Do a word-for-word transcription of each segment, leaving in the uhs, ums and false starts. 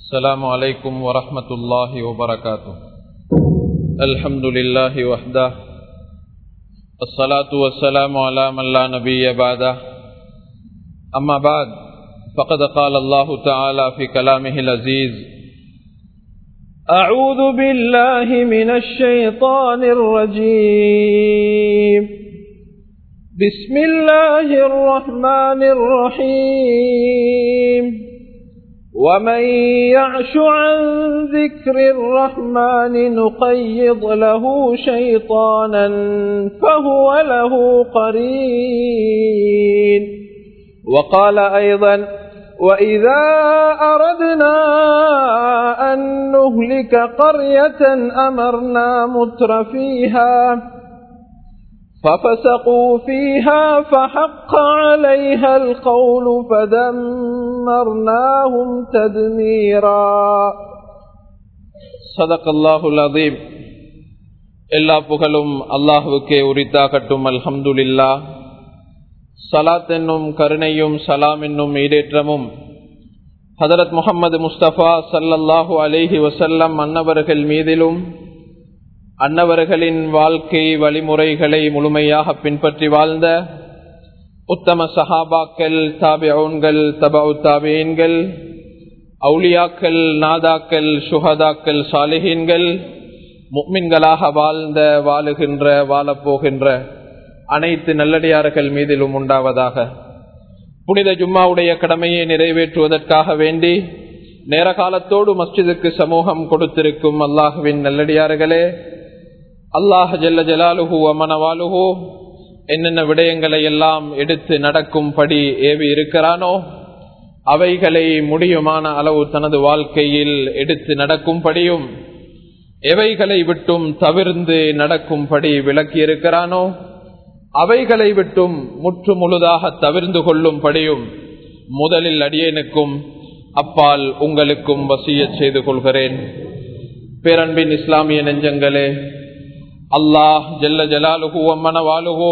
السلام عليكم ورحمة الله وبركاته. الحمد لله وحده، الصلاة والسلام على من لا نبي بعده. أما بعد، فقد قال الله تعالى في كلامه العزيز: أعوذ بالله من الشيطان الرجيم. بسم الله الرحمن الرحيم. ومن يعش عن ذكر الرحمن نقيض له شيطانا فهو له قرين. وقال أيضا: وإذا أردنا أن نهلك قرية أمرنا متر فيها ففسقوا فيها فحق عليها القول فدمرناهم تدميرا. صدق الله العظيم. எல்லா புகழும் அல்லாஹ்வுக்கே உரித்தாகட்டும். அல்ஹம்துலில்லாஹ். ஸலாத் என்னும் கருணையும் சலாம் என்னும் ஈடேற்றமும் ஹதரத் முஹம்மது முஸ்தபா ஸல்லல்லாஹு அலைஹி வஸல்லம் அன்னவர்கள் மீதிலும் அன்னவர்களின் வாழ்க்கை வழிமுறைகளை முழுமையாக பின்பற்றி வாழ்ந்த உத்தம சஹாபாக்கள், தாபிஊன்கள், தபஉ தாபிஈன்கள், அவுலியாக்கள், நாதாக்கள், சுஹதாக்கள், சாலிஹீன்கள், முஃமின்களாக வாழ்ந்த வாழுகின்ற வாழப்போகின்ற அனைத்து நல்லடியார்கள் மீதிலும் உண்டாவதாக. புனித ஜும்மாவுடைய கடமையை நிறைவேற்றுவதற்காக வேண்டி நேர காலத்தோடு மஸ்ஜிதுக்கு சமூகம் கொடுத்திருக்கும் அல்லாஹுவின் நல்லடியார்களே, அல்லாஹ் ஜல்ல ஜலாலுஹு வமனவாலுஹு என்னென்ன விடயங்களை எல்லாம் எடுத்து நடக்கும்படி ஏவி இருக்கிறானோ அவைகளை முடியுமான அளவு தனது வாழ்க்கையில் எடுத்து நடக்கும்படியும், எவைகளை விட்டும் தவிர்ந்து நடக்கும்படி விளக்கி இருக்கிறானோ அவைகளை விட்டும் முற்று முழுதாக தவிர்ந்து கொள்ளும்படியும் முதலில் அடியேனுக்கும் அப்பால் உங்களுக்கும் வசியத் செய்து கொள்கிறேன். பேரன்பின் இஸ்லாமிய நெஞ்சங்களே, அல்லாஹ் ஜல்ல ஜலாலுஹு வமனவாலுஹு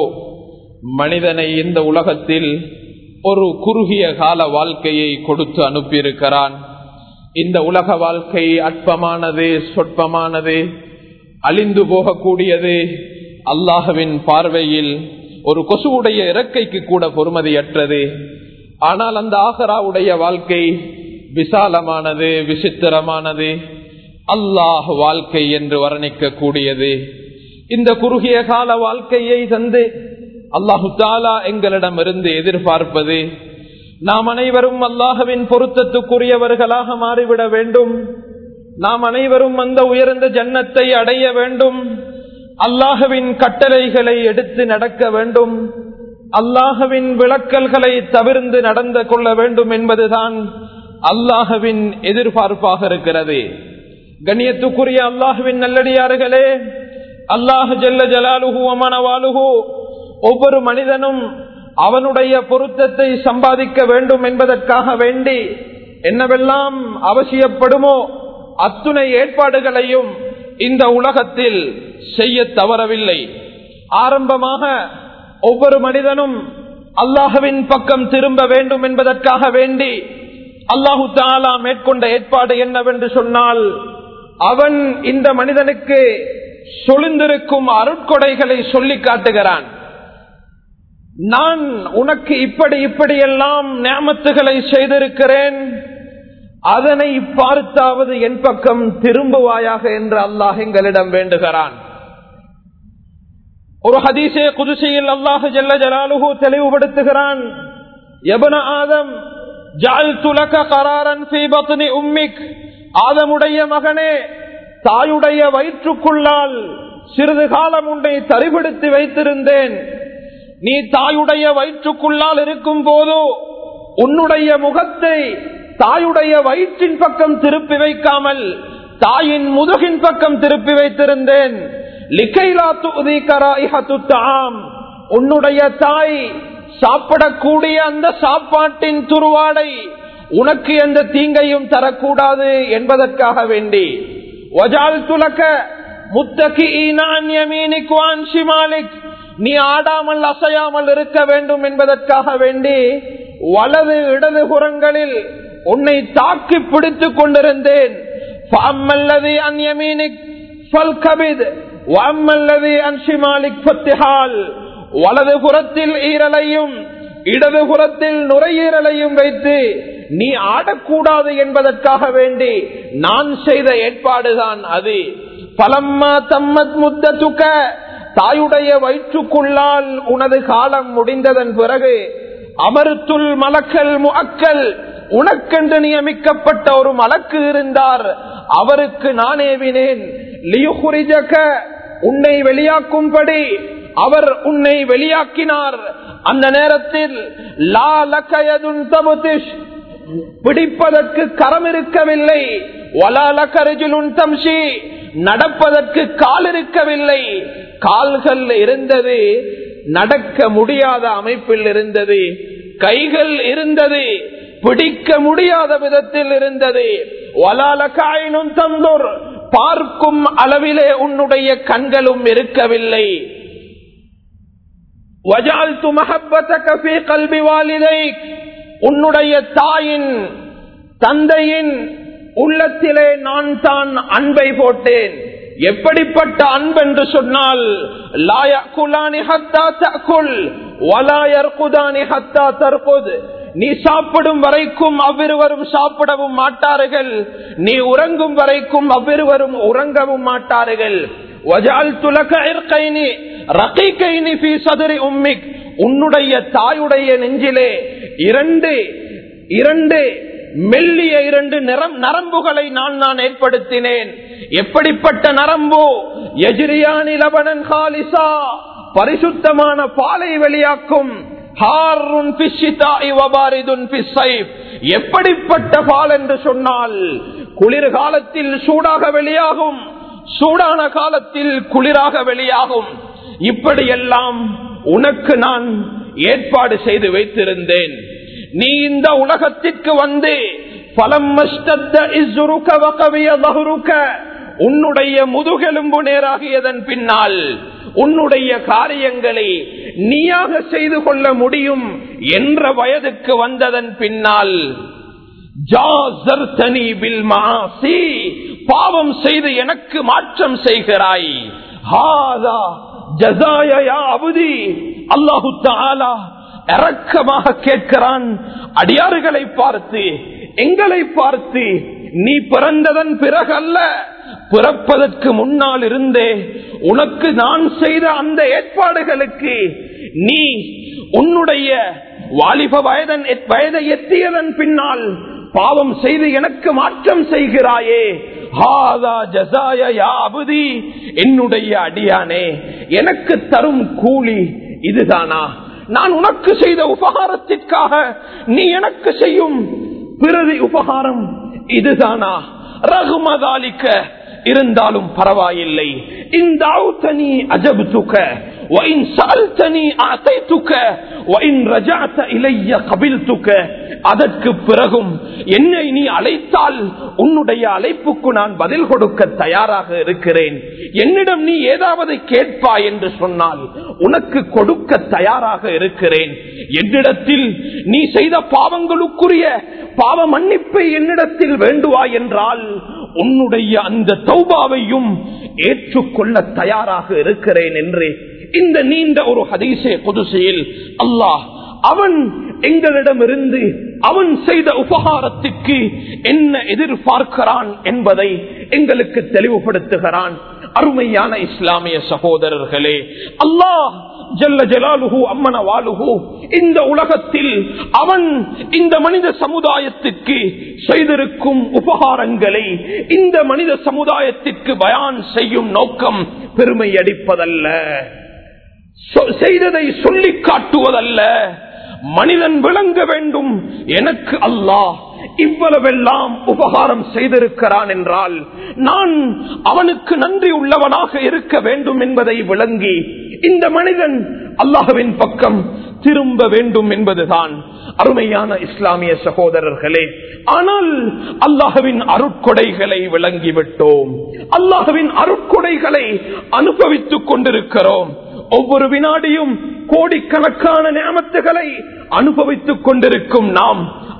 மனிதனை இந்த உலகத்தில் ஒரு குறுகிய கால வாழ்க்கையை கொடுத்து அனுப்பியிருக்கிறான். இந்த உலக வாழ்க்கை அற்பமானது, சொற்பமானது, அழிந்து போகக்கூடியது. அல்லாஹ்வின் பார்வையில் ஒரு கொசுவுடைய இறக்கைக்கு கூட பொறுமதியற்றது. ஆனால் அந்த ஆகராவுடைய வாழ்க்கை விசாலமானது, விசித்திரமானது, அல்லாஹ் வாழ்க்கை என்று வர்ணிக்க கூடியது. இந்த குறுகிய கால வாழ்க்கையை தந்து அல்லாஹு தஆலா எங்களிடமிருந்து எதிர்பார்ப்பது நாம் அனைவரும் அல்லாஹ்வின் பொருத்தத்துக்குரியவர்களாக மாறிவிட வேண்டும். நாம் அனைவரும் அந்த உயர்ந்த ஜன்னத்தை அடைய வேண்டும். அல்லாஹ்வின் கட்டளைகளை எடுத்து நடக்க வேண்டும். அல்லாஹ்வின் விளக்கல்களை தவிர்த்து நடந்து கொள்ள வேண்டும் என்பதுதான் அல்லாஹ்வின் எதிர்பார்ப்பாக இருக்கிறது. கண்ணியத்துக்குரிய அல்லாஹ்வின் நல்லடியார்களே, அல்லாஹ் ஜல்ல ஜலாலுஹு வமனவாலுஹு ஒவ்வொரு மனிதனும் அவனுடைய பொருத்தத்தை சம்பாதிக்க வேண்டும் என்பதற்காக வேண்டி என்னவெல்லாம் அவசியப்படுமோ அத்துணை ஏற்பாடுகளையும் இந்த உலகத்தில் செய்ய தவறவில்லை. ஆரம்பமாக ஒவ்வொரு மனிதனும் அல்லாஹ்வின் பக்கம் திரும்ப வேண்டும் என்பதற்காக வேண்டி அல்லாஹு தஆலா மேற்கொண்ட ஏற்பாடு என்னவென்று சொன்னால், அவன் இந்த மனிதனுக்கு சொலிந்திருக்கும் அருட்கொடைகளை சொல்லி காட்டுகிறான். நான் உனக்கு இப்படி இப்படியெல்லாம் நிஅமத்துகளை செய்திருக்கிறேன், அதனை பார்த்தாவது என் பக்கம் திரும்புவாயாக என்று அல்லாஹ் எங்களிடம் வேண்டுகிறான். ஒரு ஹதீஸே குதுஸியில் அல்லாஹ் ஜல்ல ஜலாலுஹு தெளிவுபடுத்துகிறான்: யப்ன ஆதம் ஜஅல்து லக கராரன் ஃபீ பத்னி உம்மிக். ஆதமுடைய மகனே, தாயுடைய வயிற்றுக்குள்ளால் சிறிது காலம் உன்னை தரிபடுத்தி வைத்திருந்தேன். நீ தாயுடைய வயிற்றுக்குள்ளால் இருக்கும் போது உன்னுடைய முகத்தை தாயுடைய வயிற்றின் பக்கம் திருப்பி வைக்காமல் தாயின் முதுகின் பக்கம் திருப்பி வைத்திருந்தேன். உன்னுடைய தாய் சாப்பிடக்கூடிய அந்த சாப்பாட்டின் துருவாடை உனக்கு எந்த தீங்கையும் தரக்கூடாது என்பதற்காக வேண்டி நீ ஆடாமல் அசையாமல் இருக்க வேண்டும் என்பதற்காக வேண்டி வலது இடது புறங்களில் உன்னை தாக்கி பிடித்துக் கொண்டிருந்தேன். ஃபஅம்மல்லதி அன் யமீனிக் ஃபல்கபித் வஅம்மல்லதி அன் ஷிமாலிக் ஃபத்திஹால். வலது புறத்தில் ஈரலையும் இடது புறத்தில் நுரையீரலையும் வைத்து நீ ஆடக்கூடாது என்பதற்காக வேண்டி நான் செய்த ஏற்பாடுதான் அது. பலம்மா தம்மத் முத்தத்துக்க, தாயுடைய வயிற்றுக்குள்ளால் உனது காலம் முடிந்ததன் பிறகு அமர்த்துல் மலக்கல் முஅக்கல், உனக்கென்று நியமிக்கப்பட்ட ஒரு மலக்கு இருந்தார், அவருக்கு நான் ஏவினேன். லியுஹ்ரிஜக, உன்னை வெளியாக்கும்படி அவர் உன்னை வெளியாக்கினார். அந்த நேரத்தில் லா லகயதுன் தபதிஷ், பிடிப்பதற்கு கரம் இருக்கவில்லை. வலா லகரிஜுலுன் தம்ஷி, நடப்பதற்கு கால் இருக்கவில்லை. கால்கள் இருந்தது, நடக்க முடியாத அமைப்பில் இருந்தது. கைகள் இருந்தது, பிடிக்க முடியாத விதத்தில் இருந்தது. வலா லகஐனுன் தந்துர், பார்க்கும் அளவிலே உன்னுடைய கண்களும் இருக்கவில்லை. வஜஅல்து மஹப்பதக ஃபீ கல்பி வாலிதைக், உன்னுடைய தாயின் தந்தையின் உள்ளத்திலே நான் தான் அன்பை போட்டேன். எப்படிப்பட்ட அன்பென்று சொன்னால், லா யஅகுலானி ஹத்தா தஅகுல் வலா யர்குதானி ஹத்தா தர்குத், நீ சாப்பிடும் வரைக்கும் அவ்விருவரும் சாப்பிடவும் மாட்டார்கள், நீ உறங்கும் வரைக்கும் அவ்விருவரும் உறங்கவும் மாட்டார்கள். வஜஅல்து லக இர்கைனி ரகீகைனி ஃபீ ஸத்ரி உம்மிக், உன்னுடைய தாயுடைய நெஞ்சிலே இரண்டு இரண்டு மெல்லிய இரண்டு நரம்புகளை நான் நான் ஏற்படுத்தினேன். எப்படிப்பட்ட நரம்பு? யஜ்ரியானி லபனன் காலிசா, பரிசுத்தமான பாலை வெளியாக்கும். ஹாருன் ஃபிஷ் ஷிதாஇ வபாரிதுன் ஃபிஸ் ஸைஃப், எப்படிப்பட்ட பால் என்று சொன்னால், குளிர்காலத்தில் சூடாக வெளியாகும், சூடான காலத்தில் குளிராக வெளியாகும். இப்படியெல்லாம் உனக்கு நான் ஏற்பாடு செய்து வைத்திருந்தேன். நீ இந்த உலகத்திற்கு வந்து உன்னுடைய முதுகெலும்பு நேராகியதன் பின்னால் உன்னுடைய காரியங்களை நீயாக செய்து கொள்ள முடியும் என்ற வயதுக்கு வந்ததன் பின்னால் பாவம் செய்து எனக்கு மாற்றம் செய்கிறாய். அல்லாஹு தஆலா இரக்கமாக கேட்கிறான். அடியார்களை பார்த்து, எங்களை பார்த்து, நீ பிறந்ததன் பிறகு அல்ல, பிறப்பதற்கு முன்னால் இருந்தே உனக்கு நான் செய்த அந்த ஏற்பாடுகளுக்கு நீ உன்னுடைய வாலிப வயதன் வயதை எத்தியதன் பின்னால் பாவம் செய்து எனக்கு மாற்றம் செய்கிறாயே. என்னுடைய அடியானே, எனக்கு தரும் கூலி இதுதானா? நான் உனக்கு செய்த உபகாரத்திற்காக நீ எனக்கு செய்யும் பிறகு உபகாரம் இதுதானா? ரகுமதாலிக்க, இருந்தாலும் பரவாயில்லை. இந்த அஜப்துக وإن سألتني أعطيتك وإن رجعت إلي قبلتك. அதற்கு பிறகும் என்னை நீ அழைத்தால் உன்னுடைய அழைப்புக்கு நான் பதில் கொடுக்க தயாராக இருக்கிறேன். என்னிடம் நீ ஏதாவது கேட்பாய் என்று சொன்னால் உனக்கு கொடுக்க தயாராக இருக்கிறேன். என்னிடத்தில் நீ செய்த பாவங்களுக்குரிய பாவ மன்னிப்பை என்னிடத்தில் வேண்டுவாய் என்றால் உன்னுடைய அந்த தௌபாவையும் ஏற்றுக்கொள்ள தயாராக இருக்கிறேன் என்று இந்த நீண்ட ஒரு ஹதீஸே குதுசியில் அல்லாஹ் அவன் எங்களிடமிருந்து அவன் செய்த உபகாரத்திற்கு என்ன எதிர்பார்க்கிறான் என்பதை எங்களுக்கு தெளிவுபடுத்துகிறான். அருமையான இஸ்லாமிய சகோதரர்களே, அல்லாஹ் ஜல்ல ஜலாலுஹு அம்மன வாலுஹு இந்த உலகத்தில் அவன் இந்த மனித சமுதாயத்திற்கு செய்திருக்கும் உபகாரங்களை இந்த மனித சமுதாயத்திற்கு பயான் செய்யும் நோக்கம் பெருமை அடிப்பதல்ல, செய்ததை சொல்லி காட்டுவதல்ல. மனிதன் விளங்க வேண்டும், எனக்கு அல்லாஹ் இவ்வளவெல்லாம் உபகாரம் செய்திருக்கிறான் என்றால் நான் அவனுக்கு நன்றி உள்ளவனாக இருக்க வேண்டும் என்பதை விளங்கி இந்த மனிதன் அல்லாஹ்வின் பக்கம் திரும்ப வேண்டும் என்பதுதான் அருமையான இஸ்லாமிய சகோதரர்களே. ஆனால் அல்லாஹ்வின் அருட்கொடைகளை விளங்கிவிட்டோம், அல்லாஹ்வின் அருட்கொடைகளை அனுபவித்துக் கொண்டிருக்கிறோம். ஒவ்வொரு வினாடியும் கோடிக்கணக்கான நியமத்துகளை அனுபவித்துக் கொண்டிருக்கும் நாம்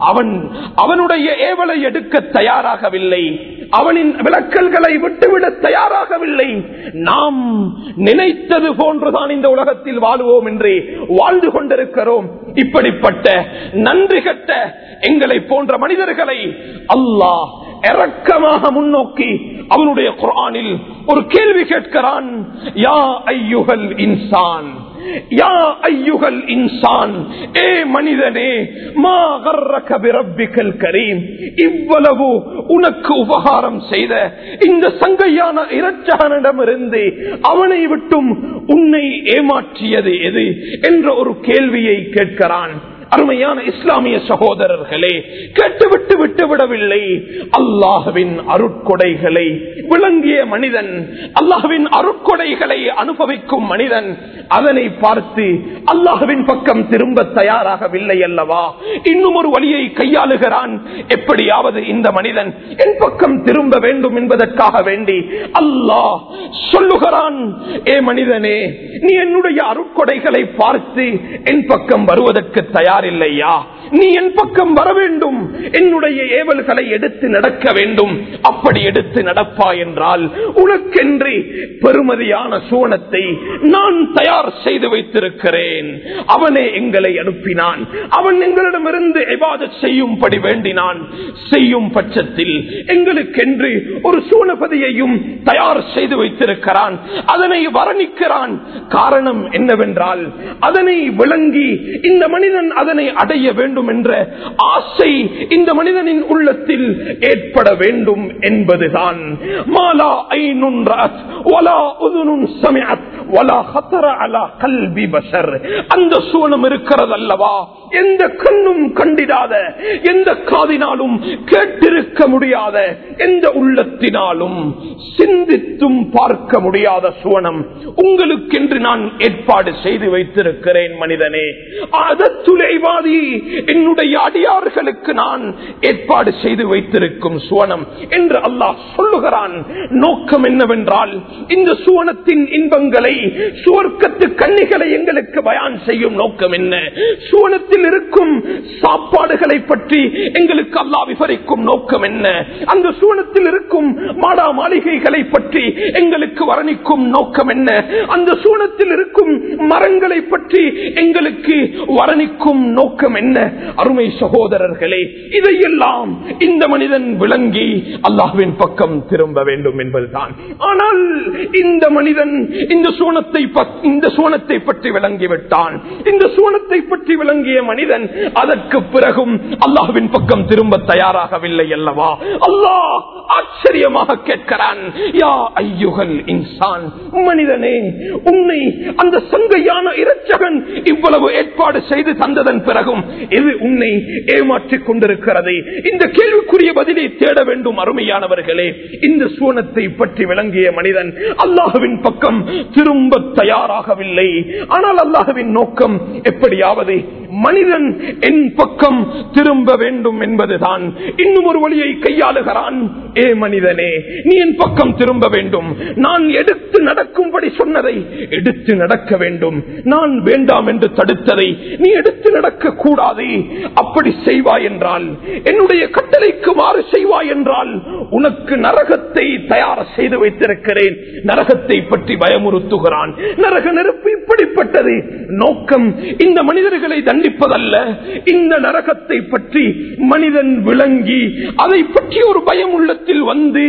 அவன் அவனுடைய ஏவலை எடுக்க தயாராகவில்லை, அவனின் விளக்கல்களை விட்டுவிட தயாராகவில்லை. நாம் நினைத்தது போன்றுதான் இந்த உலகத்தில் வாழுவோம் என்று வாழ்ந்து கொண்டிருக்கிறோம். இப்படிப்பட்ட நன்றி கட்ட எங்களை போன்ற மனிதர்களை அல்லாஹ் இரக்கமாக முன்னோக்கி அவனுடைய குர்ஆனில் ஒரு கேள்வி கேட்கிறான். யா அய்யுஹல் இன்சான், யா அய்யுஹல் இன்சான், ஏ மனிதனே, மா கர்ரக பிரப்பிக்கல் கரீம், இவ்வளவு உனக்கு உபகாரம் செய்த இந்த சங்கையான இரட்சகனிடமிருந்து அவனை விட்டும் உன்னை ஏமாற்றியது எது என்ற ஒரு கேள்வியை கேட்கிறான். அருமையான இஸ்லாமிய சகோதரர்களே, கேட்டுவிட்டு விட்டு விடவில்லை. அல்லாஹ்வின் அருட்கொடைகளை விளங்கிய மனிதன், அல்லாஹ்வின் அருட்கொடைகளை அனுபவிக்கும் மனிதன் அதனை பார்த்து அல்லாஹ்வின் பக்கம் திரும்ப தயாராகவில்லை அல்லவா? இன்னும் ஒரு வழியை கையாளுகிறான். எப்படியாவது இந்த மனிதன் என் பக்கம் திரும்ப வேண்டும் என்பதற்காக வேண்டி அல்லாஹ் சொல்லுகிறான், ஏ மனிதனே, நீ என்னுடைய அருட்கொடைகளை பார்த்து என் பக்கம் வருவதற்கு தயார் இல்லையா? நீ என் பக்கம் வர வேண்டும், என்னுடைய ஏவல்களை எடுத்து நடக்க வேண்டும். அப்படி எடுத்து நடப்பா என்றால் உனக்கென்று பெருமதியான சுவனத்தை நான் தயார் செய்து வைத்திருக்கிறேன். அவனே எங்களை அனுப்பினான், அவன் எங்களிடமிருந்து இபாதத் செய்யும்படி வேண்டினான். செய்யும் பட்சத்தில் எங்களுக்கென்று ஒரு சுவனபதியையும் தயார் செய்து வைத்திருக்கிறான். அதனை வர்ணிக்கிறான். காரணம் என்னவென்றால், அதனை விளங்கி இந்த மனிதன் அதனை அடைய வேண்டும் என்ற ஆசை இந்த மனிதனின் உள்ளத்தில் ஏற்பட வேண்டும் என்பதுதான். மாலா ஐனுன் ரஅத் வலா உதுனுன் சமிஅத் வலா ஹதர அலா கல்பி பஷர். அந்த சுவனம் இருக்கிறது அல்லவா, எந்த கண்ணும் கண்டிடாத, எந்த காதினாலும் கேட்டிருக்க முடியாத, எந்த உள்ளத்தினாலும் சிந்தித்தும் பார்க்க முடியாத சுவனம் உங்களுக்கென்று நான் ஏற்பாடு செய்து வைத்திருக்கிறேன். மனிதனே, அதத்துலைவாதி என்னுடைய அடியார்களுக்கு நான் ஏற்பாடு செய்து வைத்திருக்கும் சுவனம் என்று அல்லாஹ் சொல்லுகிறான். நோக்கம் என்னவென்றால், இந்த சுவனத்தின் இன்பங்களை, சுவர்க்கத்து கன்னிகளை எங்களுக்கு பயான் செய்யும் நோக்கம் என்ன? சுவனத்தில் இருக்கும் சாப்பாடுகளை பற்றி எங்களுக்கு அல்லாஹ் விவரிக்கும் நோக்கம் என்ன? அந்த சுவனத்தில் இருக்கும் மாடா மாளிகைகளை பற்றி எங்களுக்கு வர்ணிக்கும் நோக்கம் என்ன? அந்த சுவனத்தில் இருக்கும் மரங்களை பற்றி எங்களுக்கு வர்ணிக்கும் நோக்கம் என்ன? அருமை சகோதரர்களே, இதையெல்லாம் இந்த மனிதன் விளங்கி அல்லாஹ்வின் பக்கம் திரும்ப வேண்டும் என்பதுதான். ஆனால் இந்த மனிதன் இந்த சுவனத்தை இந்த சுவனத்தை பற்றி விளங்கிவிட்டான். இந்த சுவனத்தை பற்றி விளங்கிய மனிதன் அதற்கு பிறகும் அல்லாஹ்வின் பக்கம் திரும்ப தயாராகவில்லை அல்லவா? அல்லாஹ் ஆச்சரியமாக கேட்கிறான், யா அய்யுஹல் இன்சான், மனிதனே, உன்னை அந்த சங்கையான இரட்சகன் இவ்வளவு ஏற்பாடு செய்து தந்ததன் பிறகும் இது உன்னை ஏமாற்றிக் கொண்டிருக்கிறது. இந்த கேள்விக்குரிய பதிலை தேட வேண்டும். அருமையானவர்களே, இந்த சுவனத்தை பற்றி விளங்கிய மனிதன் அல்லாஹ்வின் பக்கம் திரும்ப தயாராகவில்லை. ஆனால் அல்லாஹ்வின் நோக்கம் எப்படியாவது மனிதன் என் பக்கம் திரும்ப வேண்டும் என்பதுதான். இன்னும் ஒரு வழியை கையாளுகிறான். ஏ மனிதனே, நீ என் பக்கம் திரும்ப வேண்டும். நான் எடுத்து நடக்கும்படி சொன்னதை எடுத்து நடக்க வேண்டும். நான் வேண்டாம் என்று தடுத்ததை நீ எடுத்து நடக்க கூடாது. அப்படி செய்வாய் என்றால், என்னுடைய கட்டளைக்கு மாறு செய்வாய் என்றால் உனக்கு நரகத்தை தயார் செய்து வைத்திருக்கிறேன். நரகத்தை பற்றி பயமுறுத்துகிறான். நரக நெருப்பு இப்படிப்பட்டது. நோக்கம் இந்த மனிதர்களை தண்டிப்பதல்ல. இந்த நரகத்தை பற்றி மனிதன் விளங்கி அதை பற்றி ஒரு பயம் உள்ளத்தில் வந்து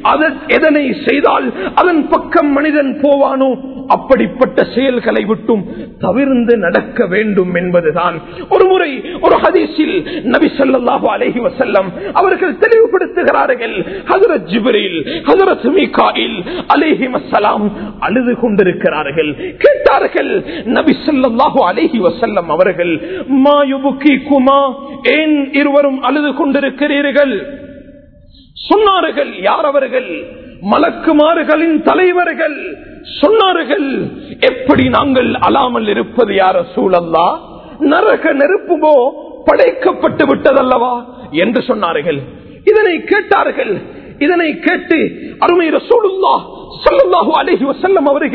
எதனை செய்தால் அதன் பக்கம் மனிதன் போவானோ அப்படிப்பட்ட செயல்களை விட்டும் தவிர்ந்து நடக்க வேண்டும் என்பதுதான். ஒரு முறை ஒரு ஹதீஸில் நபி ஸல்லல்லாஹு அலைஹி வஸல்லம் அவர்கள் தெளிவுபடுத்துகிறார்கள். ஹஜ்ரத் ஜிப்ரீல், ஹஜ்ரத் மீகாயில் அலைஹிஸ்ஸலாம் அழுது கொண்டிருக்கிறார்கள். கேட்டார்கள் நபி ஸல்லல்லாஹு அலைஹி வஸல்லம் அவர்கள், மா யுபுகிகுமா, ஏன் இருவரும் அழுது கொண்டிருக்கிறீர்கள்? சொன்னார்கள், யார் அவர்கள்? மலக்குமார்களின் தலைவர்கள். சொன்னார்கள், எப்படி நாங்கள் அழாமல் இருப்பது யார் ரசூலல்லாஹ்? நரக நெருப்புமோ படைக்கப்பட்டு விட்டதல்லவா என்று சொன்னார்கள். இதனை கேட்டார்கள். இதனை கேட்டு அருமை ரசூலுல்லாஹ் ஸல்லல்லாஹு அலைஹி வஸல்லம் அவர்கள்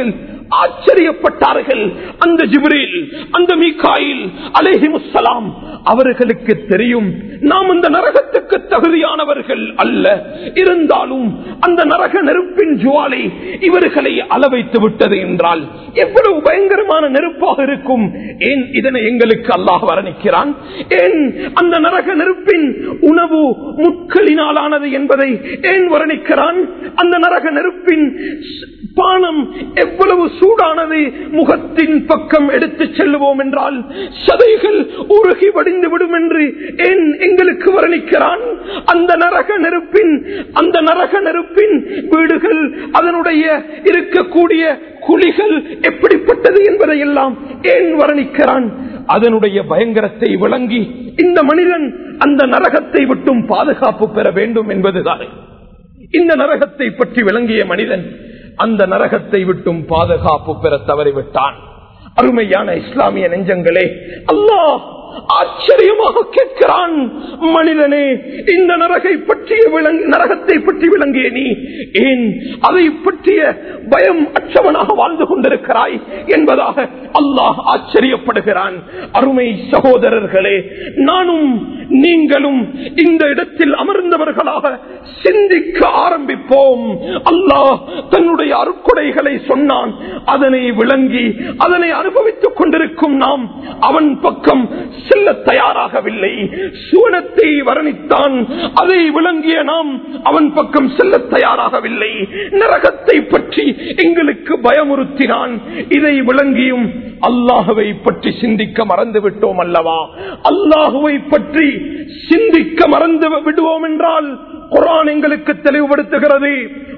ஆச்சரியப்பட்டார்கள். அந்த ஜிப்ரீல், அந்த மீகாயில் அலைஹிமுஸ்ஸலாம் அவர்களுக்கு தெரியும் நாம் அந்த நரகத்துக்கு தகுதியானவர்கள் அல்ல. இருந்தாலும் அந்த நரக நெருப்பின் ஜுவாலை இவர்களை அளவைத்து விட்டது என்றால் எவ்வளவு பயங்கரமான நெருப்பாக இருக்கும். ஏன் இதனை எங்களுக்கு அல்லாஹ் வர்ணிக்கிறான்? ஏன் அந்த நரக நெருப்பின் உணவு முட்களினாலானது என்பதை ஏன் வர்ணிக்கிறான்? அந்த நரக நெருப்பின் பானம் எவ்வளவு சூடானது. முகத்தின் பக்கம் எடுத்து செல்லுவோம் என்றால் சதைகள் உருகி வடிந்து விடும் என்று ஏன் எங்களுக்கு வர்ணிக்கிறான்? அந்த நரக நெருப்பின் அந்த நரக நெருப்பின் வீடுகள், அதனுடைய இருக்கக்கூடிய குழிகள் எப்படிப்பட்டது என்பதை எல்லாம் ஏன் வர்ணிக்கிறான்? அதனுடைய பயங்கரத்தை விளங்கி இந்த மனிதன் அந்த நரகத்தை விட்டும் பாதுகாப்பு பெற வேண்டும் என்பதுதான். இந்த நரகத்தை பற்றி விளங்கிய மனிதன் அந்த நரகத்தை விட்டும் பாதுகாப்பு பெற தவறிவிட்டான். அருமையான இஸ்லாமிய நெஞ்சங்களே, அல்லாஹ் ஆச்சரியமாக கேட்கிறான், மனிதனே, இந்த நரகை பற்றிய நரகத்தை பற்றி விளங்கிய நீ ஏன் அதை பற்றிய பயம் அற்றவனாக வாழ்ந்து கொண்டிருக்கிறாய் என்பதாக அல்லாஹ் ஆச்சரியப்படுகிறான். அருமை சகோதரர்களே, நானும் நீங்களும் இந்த இடத்தில் அமர்ந்தவர்களாக சிந்திக்க ஆரம்பிப்போம். அல்லாஹ் தன்னுடைய அருட்கொடைகளை சொன்னான், அதனை விளங்கி அதனை அனுபவித்துக் கொண்டிருக்கும் நாம் அவன் பக்கம் செல்ல தயாராகவில்லை. சுவனத்தை வர்ணித்தான், அதை விளங்கிய நாம் அவன் பக்கம் செல்ல தயாராகவில்லை. நரகத்தை பற்றி எங்களுக்கு பயமுறுத்தினான், இதை விளங்கியும் அல்லாஹுவை பற்றி சிந்திக்க மறந்து விட்டோம் அல்லவா? அல்லாஹுவை பற்றி சிந்திக்க மறந்து விடுவோம் என்றால் குர்ஆன் எங்களுக்கு தெளிவுபடுத்துகிறது,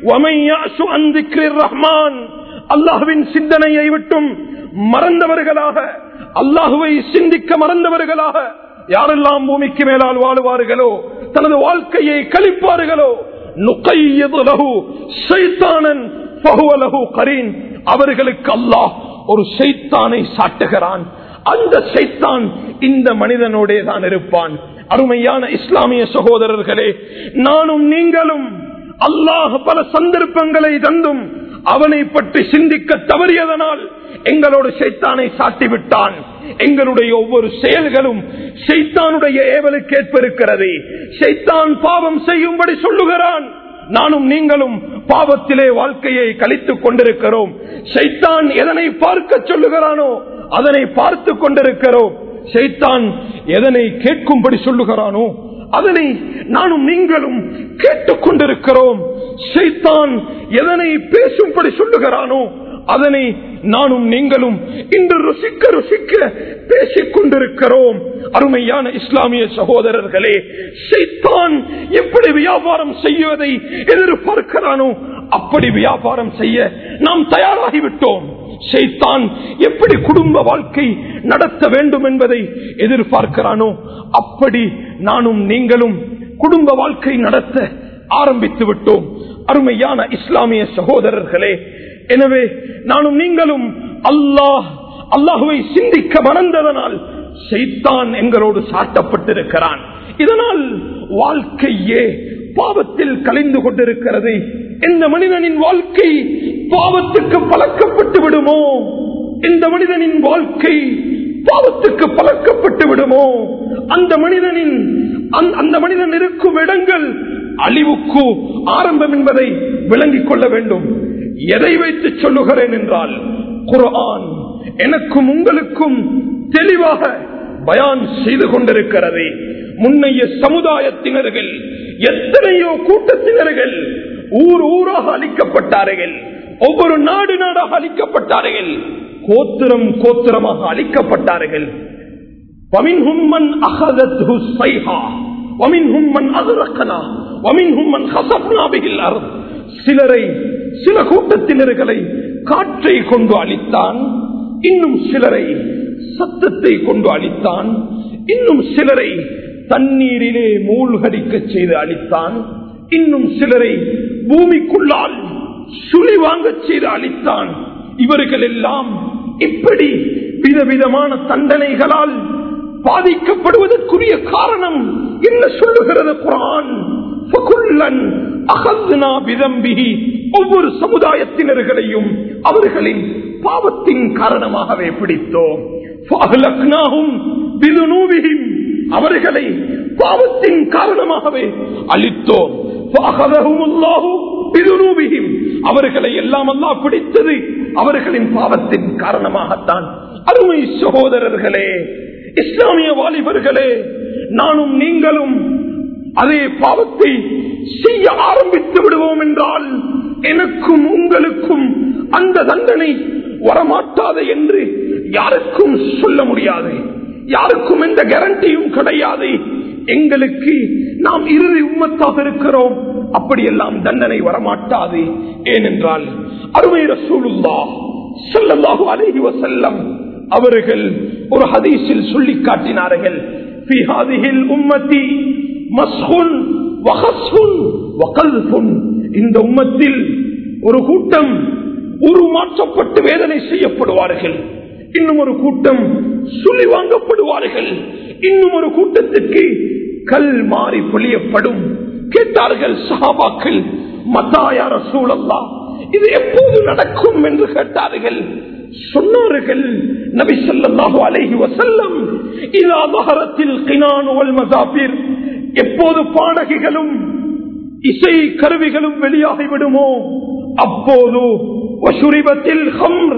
ரஹ்மான், அல்லாஹுவின் சிந்தனையை விட்டும் மறந்தவர்களாக, அல்லாஹுவை சிந்திக்க மறந்தவர்களாக யாரெல்லாம் பூமிக்கு மேலால் வாழுவார்களோ, தனது வாழ்க்கையை கழிப்பார்களோ, நுகையது லஹு ஷைத்தானன் ஃபஹுவ லஹு கரீன், அவர்களுக்கு அல்லாஹ் ஒரு ஷைத்தானை சாட்டுகிறான். அந்த ஷைத்தான் இந்த மனிதனோடே தான் இருப்பான். அருமையான இஸ்லாமிய சகோதரர்களே, நானும் நீங்களும் அல்லாஹ் பல சந்தர்ப்பங்களை தந்தும் அவனை பற்றி சிந்திக்க தவறியதனால் எங்களோடு ஷைத்தானை சாட்டிவிட்டான். எங்களுடைய ஒவ்வொரு செயல்களும் ஷைத்தானுடைய ஏவலுக்கு ஏற்ப ஷைத்தான் பாவம் செய்யும்படி சொல்லுகிறான். நானும் நீங்களும் பாவத்திலே வாழ்க்கையை கழித்துக் கொண்டிருக்கிறோம். ஷைத்தான் எதனை பார்க்க சொல்லுகிறானோ அதனை பார்த்து கொண்டிருக்கிறோம். ஷைத்தான் எதனை கேட்கும்படி சொல்லுகிறானோ அதனை நானும் நீங்களும் கேட்டுக் கொண்டிருக்கிறோம். ஷைத்தான் எதனை பேசும்படி சொல்லுகிறானோ அதனை நானும் நீங்களும் இன்று ருசிக்க ருசிக்க பேசிக் கொண்டிருக்கிறோம். அருமையான இஸ்லாமிய சகோதரர்களே, ஷைத்தான் எப்படி வியாபாரம் செய்வதை எதிர்பார்க்கிறானோ அப்படி வியாபாரம் செய்ய நாம் தயாராகிவிட்டோம். ஷைத்தான் எப்படி குடும்ப வாழ்க்கை நடத்த வேண்டும் என்பதை எதிர்பார்க்கிறானோ அப்படி நானும் நீங்களும் குடும்ப வாழ்க்கை நடத்த ஆரம்பித்து விட்டோம். அருமையான இஸ்லாமிய சகோதரர்களே, எனவே நானும் நீங்களும் அல்லாஹ் அல்லாஹுவை சிந்திக்க மறந்ததனால் ஷைத்தான் எங்களோடு சாட்டப்பட்டிருக்கிறான். இதனால் வாழ்க்கையே பாவத்தில் கலைந்து கொண்டிருக்கிறது. இந்த மனிதனின் வாழ்க்கை பாவத்துக்கு பழக்கப்பட்டு விடுமோ? இந்த மனிதனின் வாழ்க்கை பாவத்துக்கு பழக்கப்பட்டு விடுமோ? அந்த மனிதனின் அந்த மனிதன் இருக்கும் இடங்கள் அழிவுக்கு ஆரம்பம் என்பதை விளங்கிக் கொள்ள வேண்டும். எதை வைத்து சொல்லுகிறேன் என்றால், குர்ஆன் எனக்கும் உங்களுக்கும் தெளிவாக பயான் செய்து கொண்டிருக்கிறது. முன்னைய சமுதாயத்தினர்கள், எத்தனையோ கூட்டத்தினர்கள் ஊர் ஊராக அழிக்கப்பட்டார்கள், ஒவ்வொரு நாடு நாடாக அழிக்கப்பட்டார்கள், கோத்திரம் கோத்திரமாக அழிக்கப்பட்டார்கள். وَمِنْهُمْ مَنْ أَخَذَتْهُ الصَّيْحَةُ وَمِنْهُمْ مَنْ أَغْرَقْنَا وَمِنْهُمْ مَنْ خَسَفْنَا بِهِ الْأَرْضَ. சிலரை, சில கூட்டத்தினர்களை காற்றை கொண்டு அழித்தான், இன்னும் சிலரை சத்தத்தை கொண்டு அழித்தான், இன்னும் சிலரை தண்ணீரிலே மூழ்கடிக்க செய்து அழித்தான், இன்னும் சிலரை பூமிக்குள்ளால் சுழி வாங்க செய்து அழித்தான். இவர்கள் எல்லாம் இப்படி விதவிதமான தண்டனைகளால் பாதிக்கப்படுவதற்குரிய காரணம் என்ன சொல்லுகிறது குர்ஆன்? ஒவ்வொரு சமுதாயத்தினர்களையும் அவர்களின் பாவத்தின் காரணமாகவே பிடித்தோம். அவர்களை பாவத்தின் காரணமாகவே அழித்தோம். அவர்களை எல்லாம் அல்லாஹ் பிடித்தது அவர்களின் பாவத்தின் காரணமாகத்தான். அருமை சகோதரர்களே, இஸ்லாமிய வாலிபர்களே, நானும் நீங்களும் அதே பாவத்தை செய்ய ஆரம்பித்து விடுவோம் என்றால் எனக்கும் உங்களுக்கும் அந்த தண்டனை வரமாட்டாது என்று யாருக்கும் சொல்ல முடியாது. யாருக்கும் எந்த கேரண்டியும் கிடையாது. எங்களுக்கு நாம் இறுதி உம்மத்தாக இருக்கிறோம், அப்படியெல்லாம் தண்டனை வரமாட்டாது. ஏனென்றால் அருமை ரசூலுல்லாஹ் ஸல்லல்லாஹு அலைஹி வஸல்லம் அவர்கள் ஒரு ஹதீஸில் சொல்லி காட்டினார்கள், ஃபீ ஹாதிஹில் உம்மத்தி மஸ்ஹுன் வஹஸ்ஹுன் வகல்ஃபுன். இந்த உம்மத்தில் ஒரு கூட்டம் உருமாற்றப்பட்டு வேதனை செய்யப்படுவார்கள், இன்னும் ஒரு கூட்டம் சொல்லி வாங்கப்படுவார்கள், இன்னும் ஒரு கூட்டத்துக்கு கல் மாறி பொழியப்படும். கேட்டார்கள் சஹாபாக்கள், மத்தா யா ரசூலல்லாஹ், இது எப்போது நடக்கும் என்று கேட்டார்கள். சொன்னார்கள் நபி ஸல்லல்லாஹு அலைஹி வஸல்லம், இதா ظهرத்தில் கினான் வல் மஸாபிர், எப்போது பாடகிகளும் இசை கருவிகளும் வெளியாகி விடுமோ அப்போது, வஷுரிபத்தில் ஹம்ர்,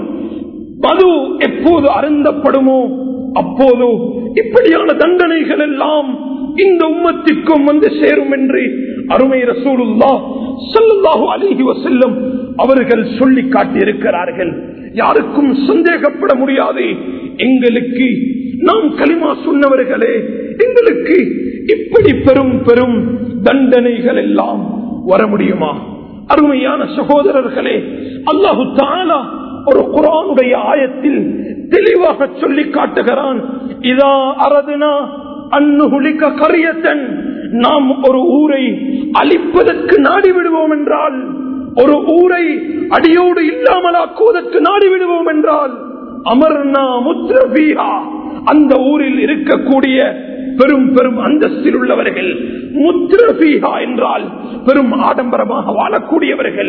மது எப்போது அருந்தப்படுமோ அப்போது இப்படியான தண்டனைகள் எல்லாம் இந்த உம்மத்திற்கும் வந்து சேரும் என்று அருமை ரசூலுல்லாஹ் ஸல்லல்லாஹு அலைஹி வஸல்லம் அவர்கள் சொல்லி காட்டியிருக்கிறார்கள். யாருக்கும் சந்தேகப்பட முடியாது. எங்களுக்கு, நாம் கலிமா சொன்னவர்களே, எங்களுக்கு இப்படி பெரும் பெரும் தண்டனைகள் எல்லாம் வர முடியுமா? அருமையான சகோதரர்களே, அல்லாஹு தஆலா ஒரு குர்ஆனுடைய ஆயத்தில் தெளிவாக சொல்லி காட்டுகிறான், இதா அரதுனா அன்னுஹுலிக கரியத்தன், நாம் ஒரு ஊரை அழிப்பதற்கு நாடி விடுவோம் என்றால், ஒரு ஊரை அடியோடு இல்லாமலாக்குவதற்கு நாடி விடுவோம் என்றால், அமர்னா முத்ரபீஹா, அந்த ஊரில் இருக்கக்கூடிய பெரும் பெரும் அந்தஸ்தில் உள்ளவர்கள், முத்ரபீஹா என்றால் பெரும் ஆடம்பரமாக வாழக்கூடியவர்கள்,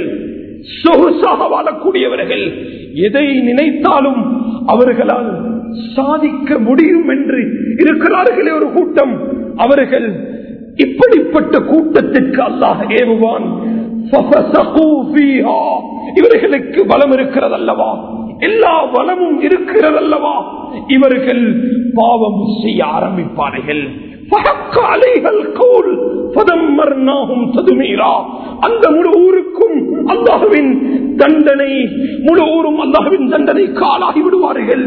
சொகுசாக வாழக்கூடியவர்கள், எதை நினைத்தாலும் அவர்களால் சாதிக்க முடியும் என்று இருக்கிறார்களே ஒரு கூட்டம், அவர்கள் இப்படிப்பட்ட கூட்டத்திற்கு அல்லாஹ் ஏவுவான். இவர்களுக்கு பலம் இருக்கிறதல்லவா, எல்லா பலமும் இருக்கிறதல்லவா, இவர்கள் பாவம் செய்ய ஆரம்பிப்பார்கள். அந்த முழு ஊருக்கும் அல்லாஹ்வின் தண்டனை, முழு ஊரும் அல்லாஹ்வின் தண்டனை காலாகி விடுவார்கள்.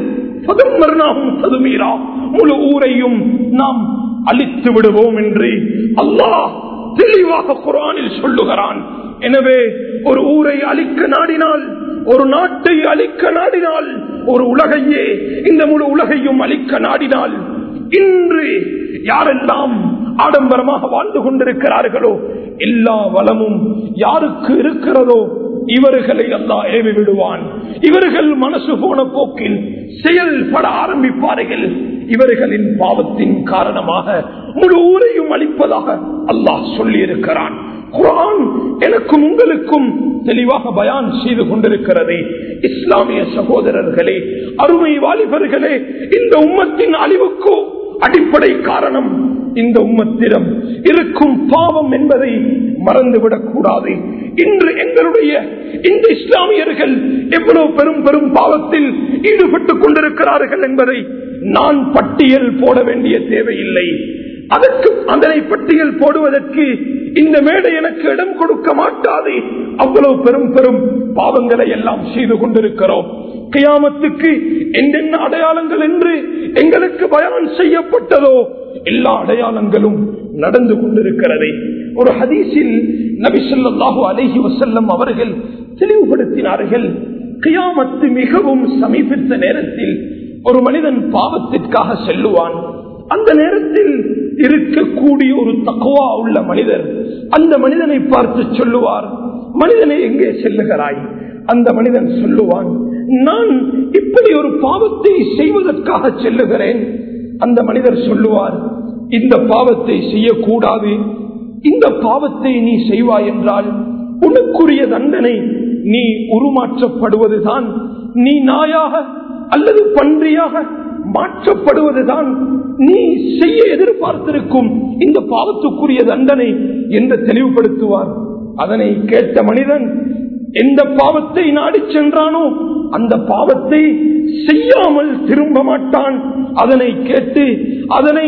முழு ஊரையும் நாம் அழித்து விடுவோம் என்று அல்லாஹ் தெளிவாக குர்ஆனில் சொல்லுகிறான். எனவே ஒரு ஊரை அழிக்க நாடினால், ஒரு நாட்டை அழிக்க நாடினால், ஒரு உலகையே, இந்த முழு உலகையும் அழிக்க நாடினால், இன்று யாரெல்லாம் ஆடம்பரமாக வாழ்ந்து கொண்டிருக்கிறார்களோ, எல்லா வளமும் யாருக்கு இருக்கிறதோ இவர்களை அல்லாஹ் ஏவி விடுவான். இவர்கள் மனசு போன போக்கில் செயல்பட ஆரம்பிப்பார்கள். இவர்களின் பாவத்தின் காரணமாக முழு ஊரையும் அழிப்பதாக அல்லாஹ் சொல்லி இருக்கிறான். குர்ஆன் எனக்கும் உங்களுக்கும் தெளிவாக பயான் செய்து கொண்டிருக்கிறது. இஸ்லாமிய சகோதரர்களே, அருமை வாலிபர்களே, இந்த உம்மத்தின் அழிவுக்கு அடிப்படை காரணம் இந்த உம்மத்திடம் இருக்கும் பாவம் என்பதை மறந்துவிடக் கூடாது. இன்று எங்களுடைய இந்த இஸ்லாமியர்கள் எவ்வளவு பெரும் பெரும் பாவத்தில் ஈடுபட்டுக் கொண்டிருக்கிறார்கள் என்பதை நான் பட்டியல் போட வேண்டிய தேவையில்லை. அதற்கு அதனை பட்டியல் போடுவதற்கு இந்த மேடை எனக்கு இடம் கொடுக்க மாட்டாது. அவ்வளவு பெரும் பெரும் பாவங்களை எல்லாம் செய்து கொண்டிருக்கிறோம். கியாமத்துக்கு என்னென்ன அடையாளங்கள் என்று எங்களுக்கு பயான் செய்யப்பட்டதோ எல்லா அடையாளங்களும் நடந்து கொண்டிருக்கிறது. ஒரு ஹதீஸில் நபி ஸல்லல்லாஹு அலைஹி வஸல்லம் அவர்கள் தெளிவுபடுத்தினார்கள், கியாமத்து மிகவும் சமீபித்த நேரத்தில் ஒரு மனிதன் பாவத்திற்காக செல்லுவான். அந்த நேரத்தில் இருக்கக்கூடிய ஒரு தக்வா உள்ள மனிதர் அந்த மனிதனை பார்த்து சொல்லுவார், மனிதனை எங்கே செல்லுகிறாய்? அந்த மனிதன் சொல்லுவான், நான் இப்படி ஒரு பாவத்தை செய்வதற்காக செல்லுகிறேன். அந்த மனிதர் சொல்லுவார், இந்த பாவத்தை செய்யக்கூடாது, இந்த பாவத்தை நீ செய்வாய் என்றால் உனக்குரிய தண்டனை நீ உருமாற்றப்படுவதுதான் நீ நாயாக அல்லது பன்றியாக மாற்றப்படுவதுதான் நீ செய்ய எதிர்பார்த்திருக்கும் இந்த பாவத்துக்குரிய தண்டனை என்று தெளிவுபடுத்துவார். அதனை கேட்ட மனிதன் எந்த பாவத்தை நாடி சென்றானோ அந்த பாவத்தை செய்யாமல் திரும்ப மாட்டான். அதனை கேட்டு அதனை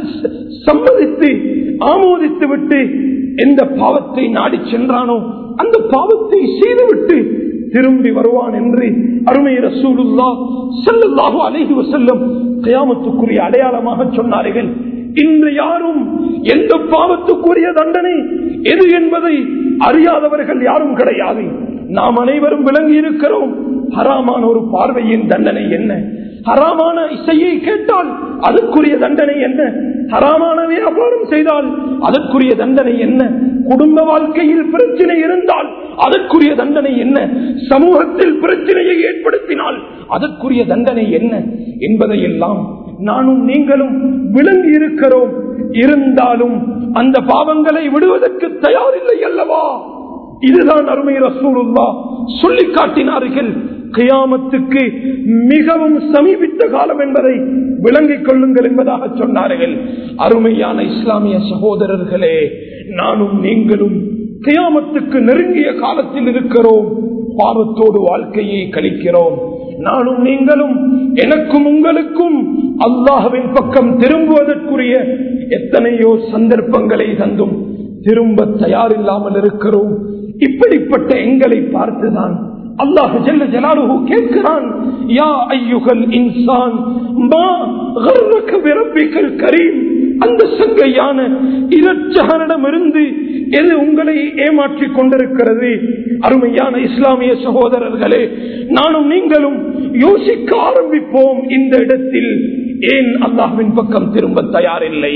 சம்மதித்து ஆமோதித்து விட்டு எந்த பாவத்தை நாடி சென்றானோ அந்த பாவத்தை செய்துவிட்டு திரும்பி வருவான் என்று அருமை ரசூலுல்லாஹ் ஸல்லல்லாஹு அலைஹி வஸல்லம் கியாமத்துக்குரிய அடையாளமாக சொன்னார்கள். இன்று யாரும் எந்த பாவத்துக்குரிய தண்டனை எது என்பதை அறியாதவர்கள் யாரும் கிடையாது. நாம் அனைவரும் விளங்கி இருக்கிறோம். ஹராமான ஒரு பார்வையின் தண்டனை என்ன, ஹராமான இசையை கேட்டால் அதற்குரிய தண்டனை என்ன, ஹராமான வியாபாரம் செய்தால் அதற்குரிய தண்டனை என்ன, குடும்ப வாழ்க்கையில் பிரச்சனை இருந்தால் அதற்குரிய தண்டனை என்ன, சமூகத்தில் பிரச்சனையை ஏற்படுத்தினால் அதற்குரிய தண்டனை என்ன என்பதையெல்லாம் நானும் நீங்களும் விளங்கி இருக்கிறோம். இருந்தாலும் அந்த பாவங்களை விடுவதற்கு தயாரில்லை அல்லவா? இதுதான் அருமை ரசூலுல்லாஹ் சொல்லி காட்டினார்கள். கியாமத்துக்கு மிகவும் சமீபித்த காலம் என்பதை விளங்கிக் கொள்ளுங்கள் என்பதாக சொன்னார்கள். அருமையான இஸ்லாமிய சகோதரர்களே, நானும் நீங்களும் கியாமத்துக்கு நெருங்கிய காலத்தில் இருக்கிறோம். பாவத்தோடு வாழ்க்கையை கழிக்கிறோம். நானும் நீங்களும் எனக்கும் உங்களுக்கும் அல்லாஹ்வின் பக்கம் திரும்புவதற்குரிய எத்தனையோ சந்தர்ப்பங்களை தந்தும் திரும்ப தயாரில்லாமல் இருக்கிறோம். இப்படிப்பட்ட எங்களை பார்த்துதான் அல்லாஹ் ஜல்ல ஜலாலுஹு கேட்கிறான், யா அய்யுகல் இன்சான் மா கர்ரக பிரப்பிக்கல் கரீம். அந்த சங்கையான இரட்சகனிடமிருந்து எது உங்களை ஏமாற்றிக் கொண்டிருக்கிறது? அருமையான இஸ்லாமிய சகோதரர்களே, நானும் நீங்களும் யோசிக்க ஆரம்பிப்போம். இந்த இடத்தில் ஏன் அல்லாஹ்வின் பக்கம் திரும்ப தயாரில்லை?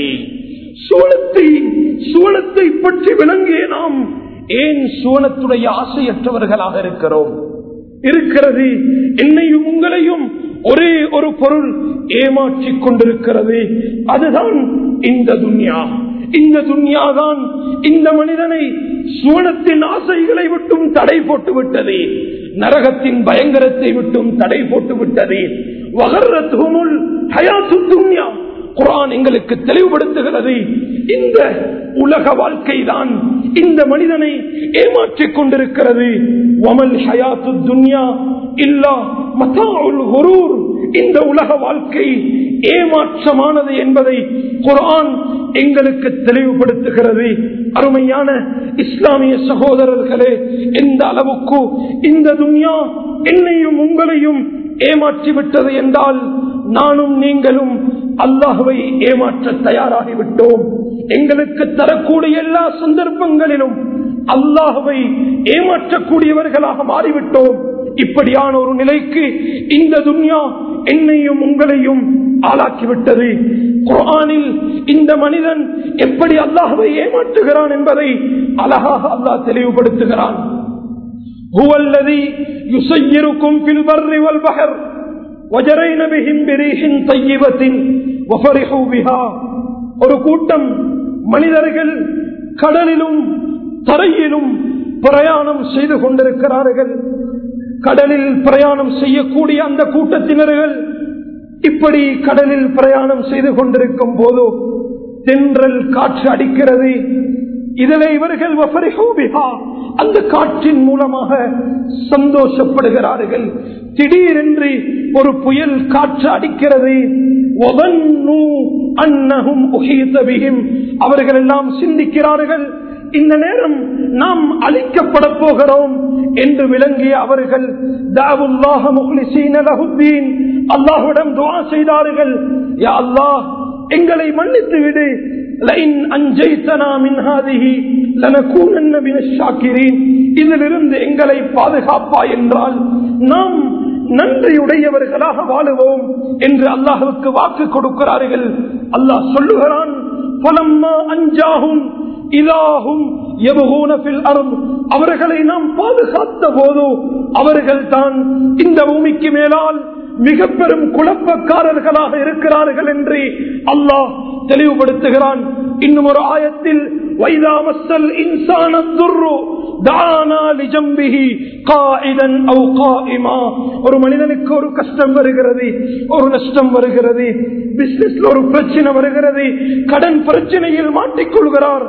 சுவனத்தை சுவனத்தை பற்றி விளங்கிய நாம் ஏன் சுவனத்துடைய ஆசையற்றவர்களாக இருக்கிறோம்? இருக்கிறது, என்னையும் உங்களையும் ஒரே ஒரு பொருள் ஏமாற்றிக் கொண்டிருக்கிறது. அதுதான் இந்த துன்யா. இந்த துன்யாதான் இந்த மனிதனை சுவனத்தின் ஆசைகளை விட்டும் தடை போட்டு விட்டது, நரகத்தின் பயங்கரத்தை விட்டும் தடை போட்டு விட்டது. வகர்ரத்துஹுமுல் ஹயாத்துத் துன்யா. குர்ஆன் எங்களுக்கு தெளிவுபடுத்துகிறது, இந்த உலக வாழ்க்கை தான் இந்த மனிதனை ஏமாற்றிக் கொண்டிருக்கிறது. வமல் ஹயாத்துத் துன்யா இல்லா மதாஉல் குரூர். இந்த உலக வாழ்க்கை ஏமாற்றமானது என்பதை குர்ஆன் எங்களுக்கு தெளிவுபடுத்துகிறது. அருமையான இஸ்லாமிய சகோதரர்களே, எந்த அளவுக்கு இந்த துன்யா என்னையும் உங்களையும் ஏமாற்றிவிட்டது என்றால் நானும் நீங்களும் அல்லாஹ்வை ஏமாற்ற தயாராகிவிட்டோம். எங்களுக்கு தரக்கூடிய எல்லா சந்தர்ப்பங்களிலும் அல்லாஹ்வை ஏமாற்றக்கூடியவர்களாக மாறிவிட்டோம். இப்படியான ஒரு நிலைக்கு இந்த துன்யா என்னையும் உங்களையும் ஆளாக்கிவிட்டது. குர்ஆனில் இந்த மனிதன் எப்படி அல்லாஹ்வை ஏமாற்றுகிறான் என்பதை அழகாக அல்லாஹ் தெளிவுபடுத்துகிறான். ஹுவல்லதி யுஸய்யிருக்கும் ஃபில் பர்ரி வல் பஹர் வஜரைன பிஹிம் பிரீஹின் தய்யிபத்தின் வஃபரிஹு பிஹா. ஒரு கூட்டம் மனிதர்கள் கடலிலும் தரையிலும் பிரயாணம் செய்து கொண்டிருக்கிறார்கள். கடலில் பிரயாணம் செய்யக்கூடிய அந்த கூட்டத்தினர்கள் இப்படி கடலில் பிரயாணம் செய்து கொண்டிருக்கும் போது தென்றல் காற்று அடிக்கிறது. இதில் இவர்கள் அந்த காற்றின் மூலமாக சந்தோஷப்படுகிறார்கள். திடீரென்று ஒரு புயல் காற்று அடிக்கிறது. அவர்கள் எல்லாம் சிந்திக்கிறார்கள், இந்த நேரம் நாம் அழிக்கப்பட போகிறோம் என்று விளங்கிய அவர்கள் அல்லாஹ்விடம் துஆ செய்தார்கள், யா அல்லாஹ் எங்களை மன்னித்து விடு, இதிலிருந்து எங்களை பாதுகாப்பா என்றால் நாம் நன்றியுடையவர்களாக வாழுவோம் என்று அல்லாஹ்வுக்கு வாக்கு கொடுக்கிறார்கள். அல்லாஹ் சொல்லுகிறான், அவர்களை நாம் பாதுகாத்த போது அவர்கள் தான் இந்த பூமிக்கு மேலால் மிக பெரும் குழப்பக்காரர்களாக இருக்கிறார்கள் என்று அல்லாஹ் தெளிவுபடுத்துகிறான். இன்னும் ஒரு ஆயத்தில் வைதா மஸ்ஸல் இன்சான துர்ரு தானா ஒரு மனிதனுக்கு ஒரு கஷ்டம் வருகிறது, ஒரு நஷ்டம் வருகிறது, பிசினஸ்ல ஒரு பிரச்சனை வருகிறது, கடன் பிரச்சனையில் மாட்டிக்கொள்கிறார்.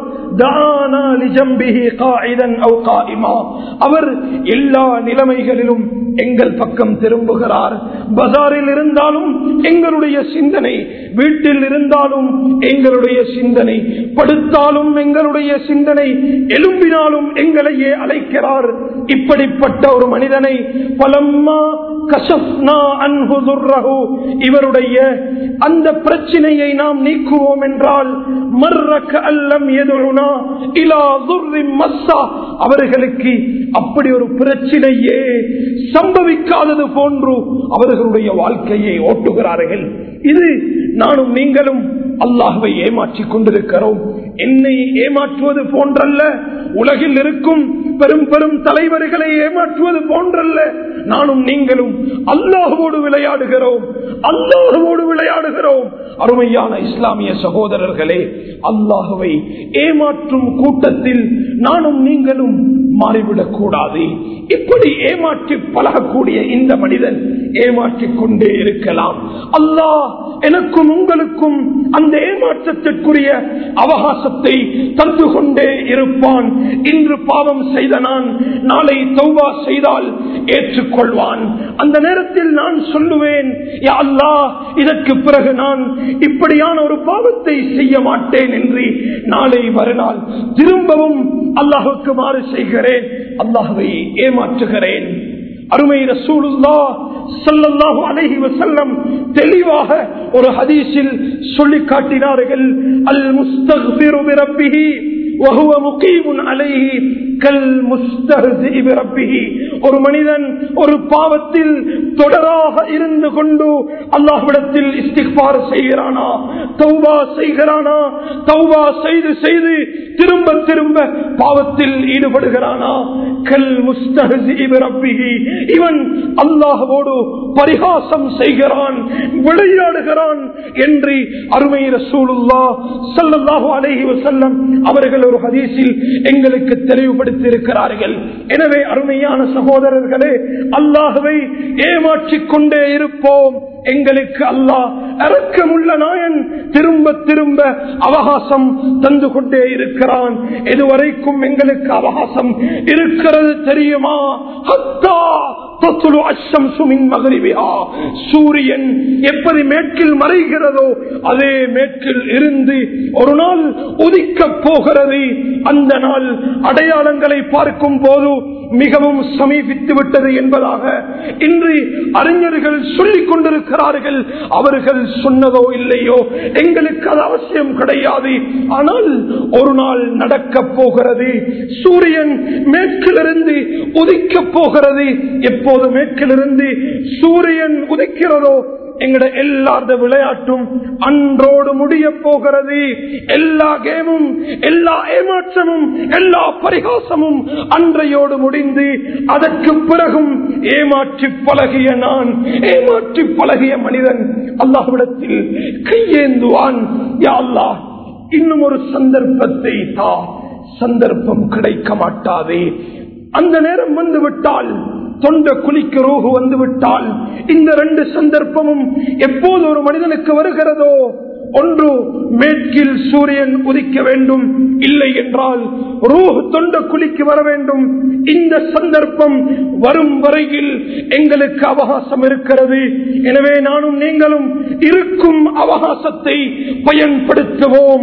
அவர் எல்லா நிலைமைகளிலும் எங்கள் பக்கம் திரும்புகிறார். பஜாரில் இருந்தாலும் எங்களுடைய சிந்தனை, வீட்டில் இருந்தாலும் எங்களுடைய சிந்தனை, படுத்தாலும் எங்களுடைய சிந்தனை, எழும்பினாலும் எங்களையே அழைக்கிறார். இப்படிப்பட்ட ஒரு மனிதனை பலம்மா கஷஃப்னா அன்ஹு துர்ரஹு, இவருடைய அந்த பிரச்சனையை நாம் நீக்குவோம் என்றால் மர்ரக அல்லம் யதுனா இலா துர்ரின் மஸ்ஸா, அவர்களுக்கு அப்படி ஒரு பிரச்சனையே சம்பவிக்காதது போன்று அவர்களுடைய வாழ்க்கையை ஓட்டுகிறார்கள். இது நானும் நீங்களும் அல்லாஹ்வை ஏமாற்றிக் கொண்டிருக்கிறோம். என்னை ஏமாற்றுவது போன்றல்ல, உலகில் இருக்கும் பெரும் பெரும் தலைவர்களை ஏமாற்றுவது போன்றல்ல. நானும் நீங்களும் அல்லாஹ்வோடு விளையாடுகிறோம், அல்லாஹ்வோடு விளையாடுகிறோம். அருமையான இஸ்லாமிய சகோதரர்களே, அல்லாஹ்வை ஏமாற்றும் கூட்டத்தில் நானும் நீங்களும் மாறிவிடக் கூடாது. இப்படி ஏமாற்றி பழகக்கூடிய இந்த மனிதன் ஏமாற்றிக் கொண்டே இருக்கலாம். அல்லாஹ் எனக்கும் உங்களுக்கும் அந்த ஏமாற்றத்திற்குரிய அவகாசத்தை தந்து கொண்டே இருப்பான். இன்று பாவம் செய்த நான் நாளை தௌபா செய்தால் ஏற்றுக்கொள்வான். அந்த நேரத்தில் நான் சொல்லுவேன், யா அல்லாஹ், இதற்கு பிறகு நான் இப்படியான ஒரு பாவத்தை செய்ய மாட்டேன் என்று நாளை மறுநாள் திரும்பவும் அல்லாஹுக்கு மாறு செய்கிறேன், அல்லாஹ்வை ஏமாற்றுகிறேன். அருமை ரசூலுல்லாஹ் ஸல்லல்லாஹு அலைஹி வஸல்லம் தெளிவாக ஒரு ஹதீஸில் சொல்லி காட்டினார்கள், அல் முஸ்தக்பிரு பிரப்பிஹி வஹுவ முகீமுன் அலைஹி கல் முஸ்தஹ்ஸி பிரப்பிஹி. ஒரு மனிதன் ஒரு பாவத்தில் தொடராக இருந்து கொண்டு அல்லாஹ்விடத்தில் இஸ்திக்பார் செய்கிறானா, தௌபா செய்கிறானா, தௌபா செய்து செய்து திரும்ப திரும்ப பாவத்தில் ஈடுபடுகிறானா, கல் முஸ்தஹ்ஸி பிரப்பிஹி, இவன் அல்லாஹ்வோடு பரிகாசம் செய்கிறான், விளையாடுகிறான் என்று அருமை ரசூலுல்லாஹ் ஸல்லல்லாஹு அலைஹி வஸல்லம் அவர்கள் ஒரு ஹதீஸில் எங்களுக்கு தெளிவுபடுத்தியிருக்கிறார்கள். எனவே அருமையான சகோதரர்களே, அல்லாஹ்வை ஏமாற்றிக் கொண்டே இருப்போம். எங்களுக்கு அல்லாஹ் இரக்கமுள்ள நாயன் திரும்ப திரும்ப அவகாசம் தந்து கொண்டே இருக்கிறான். இதுவரைக்கும் எங்களுக்கு அவகாசம் இருக்கிறது தெரியுமா? ஹத்தா தத்லு அஷ்ஷம்சு மின் மக்ரிபிஹா, சூரியன் எப்படி மேற்கில் மறைகிறதோ அதே மேற்கில் இருந்து ஒரு நாள் உதிக்க போகிறது. அந்த நாள் அடையாளங்களை பார்க்கும் போது மிகவும் சமீபித்து விட்டது என்பதாக இன்று அறிஞர்கள் சொல்லிக் கொண்டிருக்கிறார்கள். அவர்கள் சொன்னதோ இல்லையோ எங்களுக்கு அது அவசியம் கிடையாது. ஆனால் ஒரு நாள் நடக்க போகிறது. சூரியன் மேற்கிலிருந்து உதிக்க போகிறது. எப்போது மேற்கிலிருந்து சூரியன் உதிக்கிறதோ எங்கட எல்லாத விளையாட்டும் அன்றோடு முடிய போகிறது. எல்லா கேமும், எல்லா ஏமாற்றமும், எல்லா பரிகாசமும் அன்றையோடு முடிந்து அதற்கு பிறகும் ஏமாற்றி பழகிய நான், ஏமாற்றி பழகிய மனிதன் அல்லாஹ்விடத்தில் கையேந்துவான், யா அல்லாஹ் இன்னும் ஒரு சந்தர்ப்பத்தை தா. சந்தர்ப்பம் கிடைக்க மாட்டாதே. அந்த நேரம் வந்து விட்டால், தொண்ட குளிக்க ரூஹு வந்து விட்டால், இந்த ரெண்டு சந்தர்ப்பமும் எப்போது ஒரு மனிதனுக்கு வருகிறதோ, ஒன்று மேற்கில் சூரியன் உதிக்க வேண்டும், இல்லை என்றால் ரூஹ் தொண்ட குளிக்கு வர வேண்டும். இந்த சந்தர்ப்பம் வரும் வரையில் எங்களுக்கு அவகாசம் இருக்கிறது. எனவே நானும் நீங்களும் இருக்கும் அவகாசத்தை பயன்படுத்துவோம்.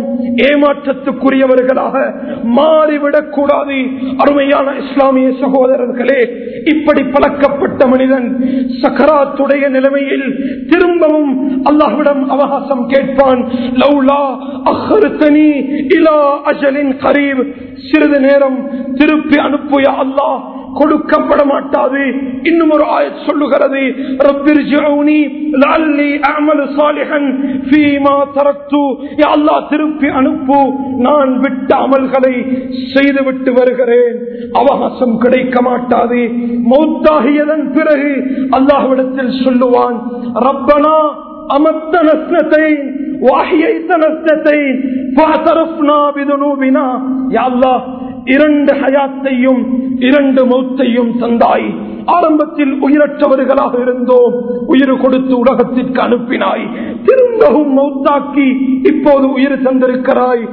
ஏமாற்றத்துக்குரியவர்களாக மாறிவிடக் கூடாது. அருமையான இஸ்லாமிய சகோதரர்களே, இப்படி பழக்கப்பட்ட மனிதன் சக்கராத்துடைய நிலைமையில் திரும்பவும் அல்லாஹ்விடம் அவகாசம் கேட்பான். லௌலா அஹ்ரதனி இலா அஜலின் கரீப், சிறிது நேரம் திருப்பி அனுப்பிய அல்லாஹ் கொடுக்கப்பட மாட்டாது. இன்னும் ஒரு ஆயத் சொல்லுகிறது, ரப்பிர்ஜிஊனி லஅல்லி அஅமலு ஸாலிஹன் ஃபீமா தரக்து, யா அல்லாஹ் திருப்பி அனுப்பு, நான் விட்ட அமல்களை செய்துவிட்டு வருகிறேன். அவகாசம் கிடைக்க மாட்டாது. மௌத்தாகியதன் பிறகு அல்லாஹ்விடத்தில் சொல்லுவான், ரப்பனா அமத்தனா ஸ்னத்தைன் வஹய்யைதனா ஸ்னத்தைன் ஃபஅதரஃப்னா பிதுனூபினா, யா அல்லாஹ் இரண்டு ஹயாத்தையும் இரண்டு மௌத்தையும் தந்தாய். ஆரம்பத்தில் உயிரற்றவர்களாக இருந்தோம், உயிர் கொடுத்து உலகத்திற்கு அனுப்பினாய். திரும்பவும் மௌத்தாக்கி இப்போது உயிர் தந்திருக்கிறாய்.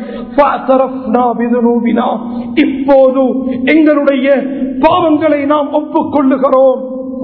இப்போது எங்களுடைய பாவங்களை நாம் ஒப்புக்கொள்ளுகிறோம்.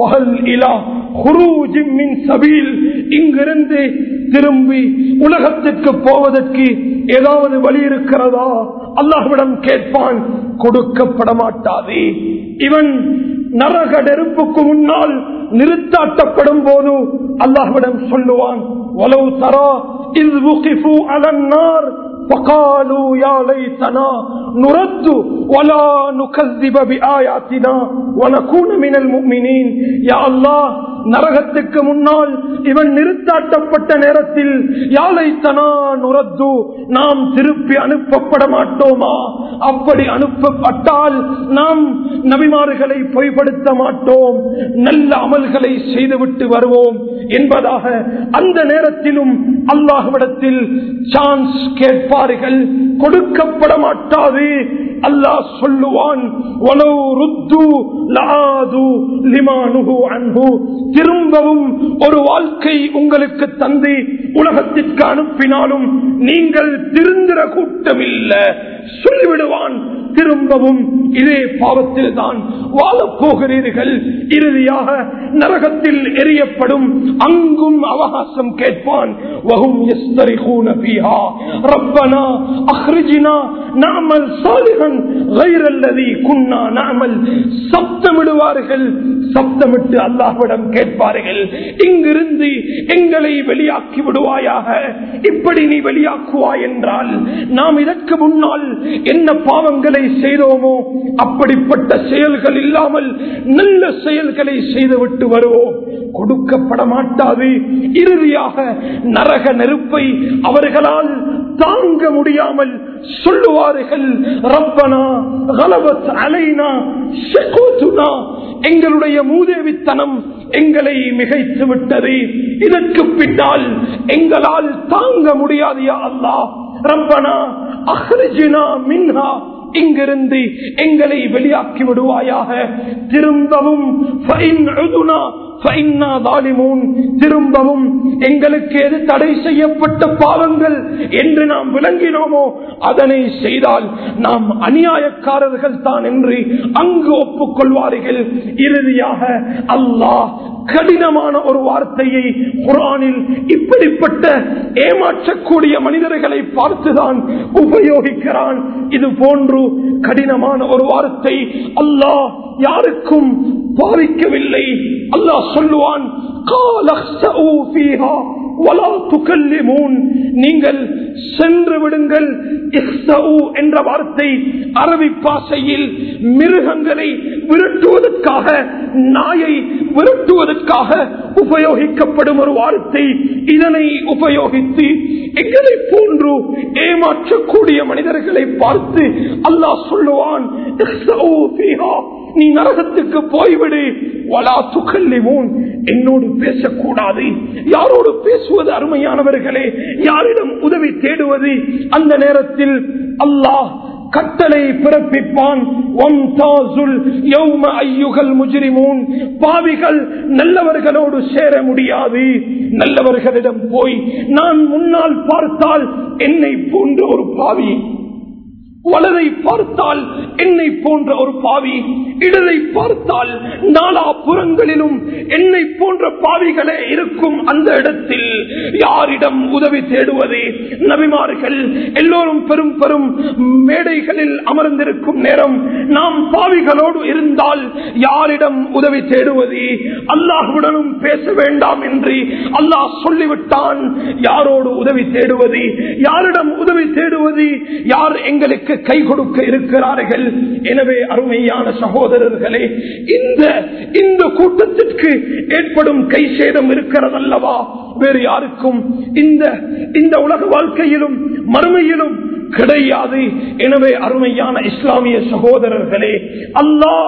இங்கிருந்து திரும்பி உலகத்திற்கு போவதற்கு ஏதாவது வழி இருக்கிறதா? அல்லாஹ்விடம் கேட்பான், கொடுக்கப்பட மாட்டாது. இவன் நரக நெருப்புக்கு முன்னால் நிறுத்தாட்டப்படும் போது அல்லாஹ்விடம் சொல்லுவான், வலவு தரா இஸ் வகிஃபு அலன் நார் فقالوا يا ليتنا نرد ولا نكذب بآياتنا ونكون من المؤمنين. يا الله, நரகத்துக்கு முன்னால் இவன் நிறுத்தாட்டப்பட்ட நேரத்தில் யா லைத்தனா நுரத்து, நாம் திருப்பி அனுப்பப்பட மாட்டோமா? அப்படி அனுப்பப்பட்டால் நாம் நபிமார்களை பொய்ப்படுத்த மாட்டோம், நல்ல அமல்களை செய்துவிட்டு வருவோம் என்பதாக அந்த நேரத்திலும் அல்லாஹ்விடத்தில் சான்ஸ் கேட்பார்கள். கொடுக்கப்பட மாட்டாது. அல்லாஹ் சொல்லுவான், வலவ் ருத்து லஆது லிமா நுஹு அன்ஹு. திரும்பவும் ஒரு வாழ்க்கை உங்களுக்கு தந்து உலகத்திற்கு அனுப்பினாலும் நீங்கள் திருந்திர கூட்டம் இல்ல சொல்லிவிடுவான். திரும்பவும் இதே பாவத்தில் தான் வாழப்போகிறீர்கள். இறுதியாக நரகத்தில் எரியப்படும். அங்கும் அவகாசம் கேட்பான். வஹும் யஸ்தரிகூன ஃபீஹா ரப்பனா அக்ரிஜ்னா நஅமல் சாலிஹன் கைரல்லதி குன்னா நஅமல். சப்தமிடுவார்கள். சப்தமிட்டு அல்லாஹ்விடம் கேட்பார்கள், இங்கிருந்து எங்களை வெளியாக்கி விடுவாயாக. இப்படி நீ வெளியாக்குவாய் என்றால் நாம் இதற்கு முன்னால் என்ன பாவங்களை செய்தோமோ அப்படிப்பட்ட செயல்கள் இல்லாமல் நல்ல செயல்களை செய்துவிட்டு வருவோம். கொடுக்கப்பட மாட்டாது. இறுதியாக நரக நெருப்பை அவர்களால் தாங்க முடியாமல் சொல்லுவார்கள், ரப்பனா கலபத் அலைனா ஷகூதுனா. எங்களுடைய மூதேவித்தனம் எங்களை மிகைத்து விட்டது. இதற்கு பின்னால் எங்களால் தாங்க முடியாது. யா அல்லாஹ், ரப்பனா அக்ரிஜ்னா மின்ஹா. இங்கிருந்து எங்களை வெளியாக்கி விடுவாயாக. திரும்பவும் திரும்பவும் எங்களுக்கு எது தடை செய்யப்பட்ட பாவங்கள் என்று நாம் விளங்கினோமோ அதனை செய்தால் நாம் அநியாயக்காரர்கள் தான் என்று அங்கு ஒப்புக்கொள்வார்கள். இறுதியாக அல்லாஹ் கடினமான ஒரு வார்த்தையை குர்ஆனில் இப்படிப்பட்ட ஏமாற்றக்கூடிய மனிதர்களை பார்த்துதான் உபயோகிக்கிறான். இது போன்று கடினமான ஒரு வார்த்தை அல்லாஹ் யாருக்கும் பாவிக்கவில்லை. அல்லாஹ் சொல்லுவான், நீங்கள் சென்று விடுங்கள். என்ற வார்த்தை அரபி பாஷையில் மிருகங்களை விரட்டுவதற்காக, நாயை விரட்டுவதற்காக உபயோகிக்கப்படும் ஒரு வார்த்தை. இதனை உபயோகித்து எங்களை போன்று ஏமாற்றக்கூடிய மனிதர்களை பார்த்து அல்லாஹ் சொல்லுவான், நீ நரகத்துக்கு போய்விடு. வலா துகல்லிமூன், என்னோடு பேசக்கூடாது. யாரோடு பேசுவது? அருமையானவர்களே, யாரிடம் உதவி தேடுவது? அந்த நேரத்தில் அல்லாஹ் கட்டளை பிறப்பிப்பான். பாவிகள் நல்லவர்களோடு சேர முடியாது. நல்லவர்களிடம் போய் நான் முன்னால் பார்த்தால் என்னை போன்ற ஒரு பாவி, வலதை பார்த்தால் என்னை போன்ற ஒரு பாவி, இடதை பார்த்தால் நாலா புறங்களிலும் என்னை போன்ற பாவிகளே இருக்கும். அந்த இடத்தில் யாரிடம் உதவி தேடுவது? நபிமார்கள் எல்லோரும் பெரும் பெரும் மேடைகளில் அமர்ந்திருக்கும் நேரம் நாம் பாவிகளோடு இருந்தால் யாரிடம் உதவி தேடுவது? அல்லாஹ்வுடனும் பேச வேண்டாம் என்று அல்லாஹ் சொல்லிவிட்டான். யாரோடு உதவி தேடுவது? யாரிடம் உதவி தேடுவது? யார் எங்களுக்கு கை கொடுக்க இருக்கிறார்கள்? எனவே அருமையான சகோதரர்களே, இந்த இந்த கூட்டத்திற்கு ஏற்படும் கை சேதம் இருக்கிறதல்லவா, வேறு யாருக்கும் இந்த இந்த உலக வாழ்க்கையிலும் மறுமையிலும் கிடையாது. எனவே அருமையான இஸ்லாமிய சகோதரர்களே, அல்லாஹ்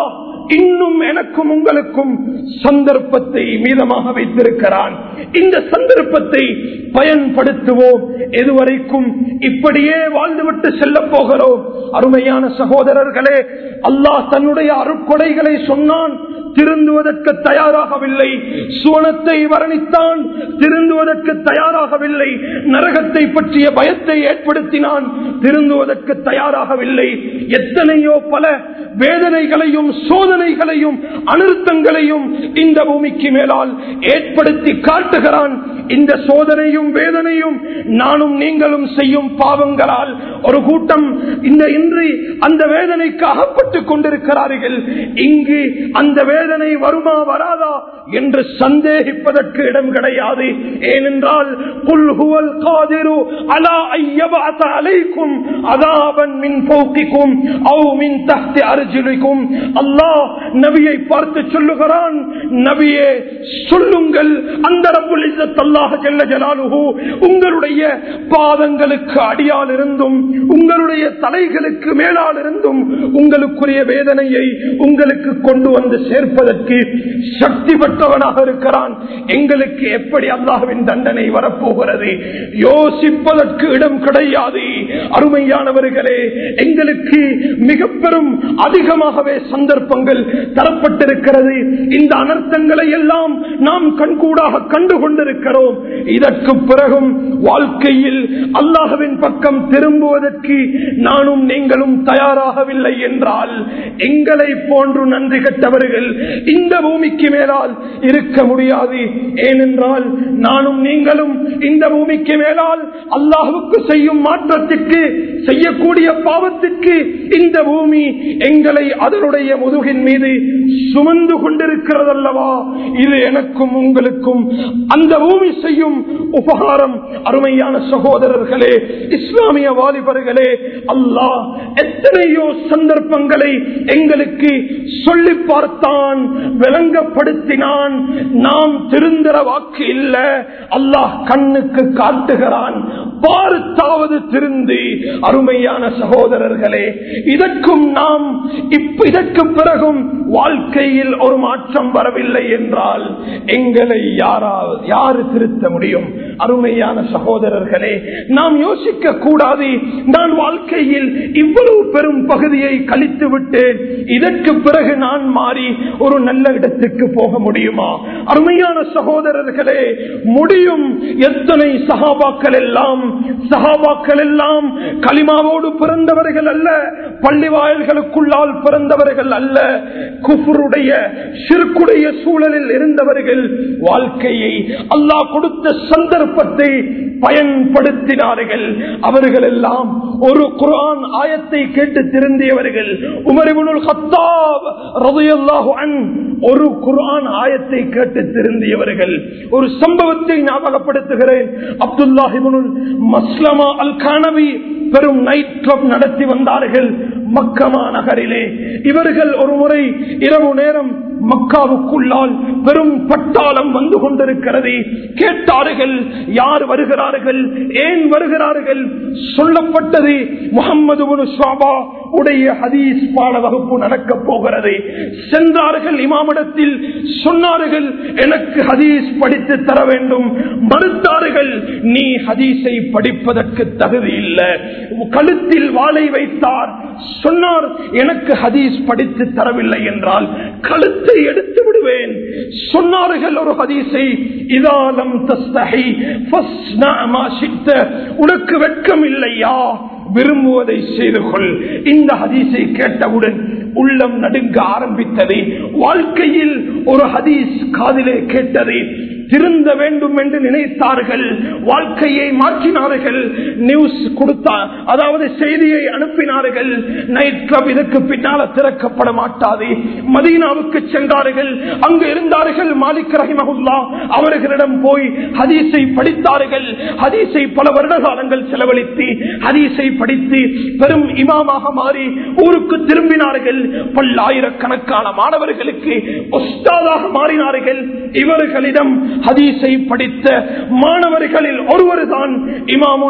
இன்னும் எனக்கும் உங்களுக்கும் சந்தர்ப்பத்தை மீதமாக வைத்திருக்கிறான். இந்த சந்தர்ப்பத்தை பயன்படுத்துவோம். எதுவரைக்கும் இப்படியே வாழ்ந்துவிட்டு செல்ல போகிறோம்? அருமையான சகோதரர்களே, அல்லாஹ் தன்னுடைய அருட்கொடைகளை சொன்னான், திருந்துவதற்கு தயாராகவில்லை. சுவனத்தை வர்ணித்தான், திருந்துவதற்கு தயாராகவில்லை. நரகத்தை பற்றிய பயத்தை ஏற்படுத்தினான், திருந்துவதற்கு தயாராகவில்லை. எத்தனையோ பல வேதனைகளையும் சோதனைகளையும் அனர்த்தங்களையும் இந்த பூமிக்கு மேலால் ஏற்படுத்தி காட்டுகிறான். இந்த சோதனையும் வேதனையும் நானும் நீங்களும் செய்யும் பாவங்களால் ஒரு கூட்டம் இந்த இன்றி அந்த வேதனைக்கு அகப்பட்டுக் கொண்டிருக்கிறார்கள். இங்கு அந்த வேதனை வருமா வராதா என்று சந்தேகிப்பதற்கு இடம் கிடையாது. ஏனென்றால் குல் ஹுவல் காதிரு அலா ஐயபஅஸ அலைக்கும் அஸாபன் மின் ஃபௌகிக்கும் அவ் மின் தஹ்தி அர்ஜுலிக்கும். அல்லாஹ் நபியை பார்த்து சொல்லுகிறான், நபியே சொல்லுங்கள், அந்த ரப்புல் இஸ்ஸத் அல்லாஹ் ஜல்ல ஜலாலுஹு உங்களுடைய பாதங்களுக்கு அடியால் இருந்தும் உங்களுடைய தலைகளுக்கு மேலால் இருந்தும் உங்களுக்குரிய வேதனையை உங்களுக்கு கொண்டு வந்து சேர்ப்பதற்கு சக்தி பெற்றவனாக இருக்கிறான். எங்களுக்கு எப்படி அல்லாஹ்வின் தண்டனை வரப்போகிறது யோசிப்பதற்கு இடம் கிடையாது. அருமையானவர்களே, எங்களுக்கு மிக பெரும் அதிகமாகவே சந்தர்ப்பங்கள் தரப்பட்டிருக்கிறது. இந்த அனர்த்தங்களை எல்லாம் நாம் கண்கூடாக கண்டு கொண்டிருக்கிறோம். இதற்கு பிறகும் வாழ்க்கையில் அல்லாஹ்வின் பக்கம் திரும்புவதற்கு நானும் நீங்களும் தயாராகவில்லை என்றால் எங்களை போன்று நன்றி கெட்டவர்கள் இந்த பூமிக்கு மேலால் இருக்க முடியாது. ஏனென்றால் நானும் நீங்களும் இந்த பூமிக்கு மேலால் அல்லாஹ்வுக்கு செய்யும் மாற்றத்திற்கு, செய்யக்கூடிய பாவத்திற்கு இந்த பூமி எங்களை அதனுடைய முதுகின் மீது சுமந்து கொண்டிருக்கிறதல்லவா? இது எனக்கும் உங்களுக்கும் அந்த பூமி செய்யும் உபகாரம். அருமையான சகோதரர்களே, இஸ்லாமிய வாலிபர்களே, அல்லாஹ் எத்தனையோ சந்தர்ப்பங்களை எங்களுக்கு சொல்லி பார்த்தான், விளங்கப்படுத்தினான். நாம் திருந்தர வாக்கு இல்ல, அல்லாஹ் கண்ணுக்கு காட்டுகிறான், பார்த்தாவது திருந்து. அருமையான சகோதரர்களே, இதற்கும் நாம் இப்ப இதற்கு பிறகும் வாழ்க்கையில் ஒரு மாற்றம் வரவில்லை என்றால் எங்களை யாராவது யாரு திருத்த முடியும்? அருமையான சகோதரர்களே, நாம் யோசிக்க கூடாது, நான் வாழ்க்கையில் இவ்வளவு பெரும் பகுதியை கழித்து விட்டேன், இதற்கு பிறகு நான் மாறி ஒரு நல்ல இடத்துக்கு போக முடியுமா? அருமையான சகோதரர்களே, முடியும். எத்தனை சஹாபாக்கள் எல்லாம் சஹாபாக்கள் எல்லாம் கலிமாவோடு பிறந்தவர்கள் அல்ல, பள்ளி வாயில்களுக்குள்ளால் பிறந்தவர்கள் அல்ல, குஃப்ருடைய ஷிர்க்குடைய சூழலில் இருந்தவர்கள். வாழ்க்கையை அல்லாஹ் கொடுத்த சந்தர்ப்பத்தை பயன்படுத்தினார்கள். அவர்கள் எல்லாம் ஒரு குர்ஆன் ஆயத்தை கேட்டு திருந்தியவர்கள். உமர் இப்னுல் கத்தாப் ரலியல்லாஹு அன்ஹு ஒரு குர்ஆன் ஆயத்தை கேட்டு திருந்தியவர்கள். ஒரு சம்பவத்தை ஞாபகப்படுத்துகிறேன். அப்துல்லாஹ் இப்னுல் மஸ்லமா அல் கானவி பெரும் நைட் கிளப் நடத்தி வந்தார்கள் மக்கமா நகரிலே. இவர்கள் ஒரு முறை இரவு நேரம் மக்காவுக்குள்ளால் பெரும் பட்டாளம் வந்து கொண்டிருக்கிறது. கேட்டார்கள், யார் வருகிறார்கள், ஏன் வருகிறார்கள்? சொல்லப்பட்டது, முஹம்மது இப்னு ஷுஅபா உடைய ஹதீஸ் பாட வகுப்பு நடக்க போகிறது. சென்றார்கள் இமாமிடத்தில், சொன்னார்கள், எனக்கு ஹதீஸ் படித்து தர வேண்டும். மறுத்தார்கள், நீ ஹதீஸை படிப்பதற்கு தகுதி இல்லை. கழுத்தில் வாளை வைத்தார். சொன்னார், எனக்கு ஹதீஸ் படித்து தரவில்லை என்றால் கழுத்தை எடுத்து விடுவேன். சொன்னார்கள் ஒரு ஹதீஸை, இதாலம் தஸ்தஹி ஃபஸ்னா மா ஷித்த, உனக்கு வெட்கம் இல்லையா, விரும்புவதை செய்து கொள். இந்த ஹதீஸை கேட்டவுடன் உள்ளம் நடுங்க ஆரம்பித்தது. வாழ்க்கையில் ஒரு ஹதீஸ் காதிலே கேட்டது, திருந்த வேண்டும் என்று நினைத்தார்கள், வாழ்க்கையை மாற்றினார்கள். நியூஸ் கொடுத்தார், அதாவது செய்தியை அனுப்பினார்கள், நைட் கிளப் இதற்கு பின்னால திறக்கப்பட மாட்டாது. மதீனாவுக்கு சென்றார்கள், அங்கு இருந்தார்கள் மாலிக் ரஹிமஹுல்லாஹ். அவர்களிடம் போய் ஹதீஸை படித்தார்கள். ஹதீஸை பல வருட காலங்கள் செலவழித்து ஹதீஸை படித்து பெரும் இமாமாக மாறி ஊருக்கு திரும்பினார்கள். பல்லாயிரக்கணக்கான மாணவர்களுக்கு உஸ்தாதாக மாறினார்கள். இவர்களிடம் ஹதீஸை படித்த மாணவர்களில் ஒருவர் தான் இமாமுனா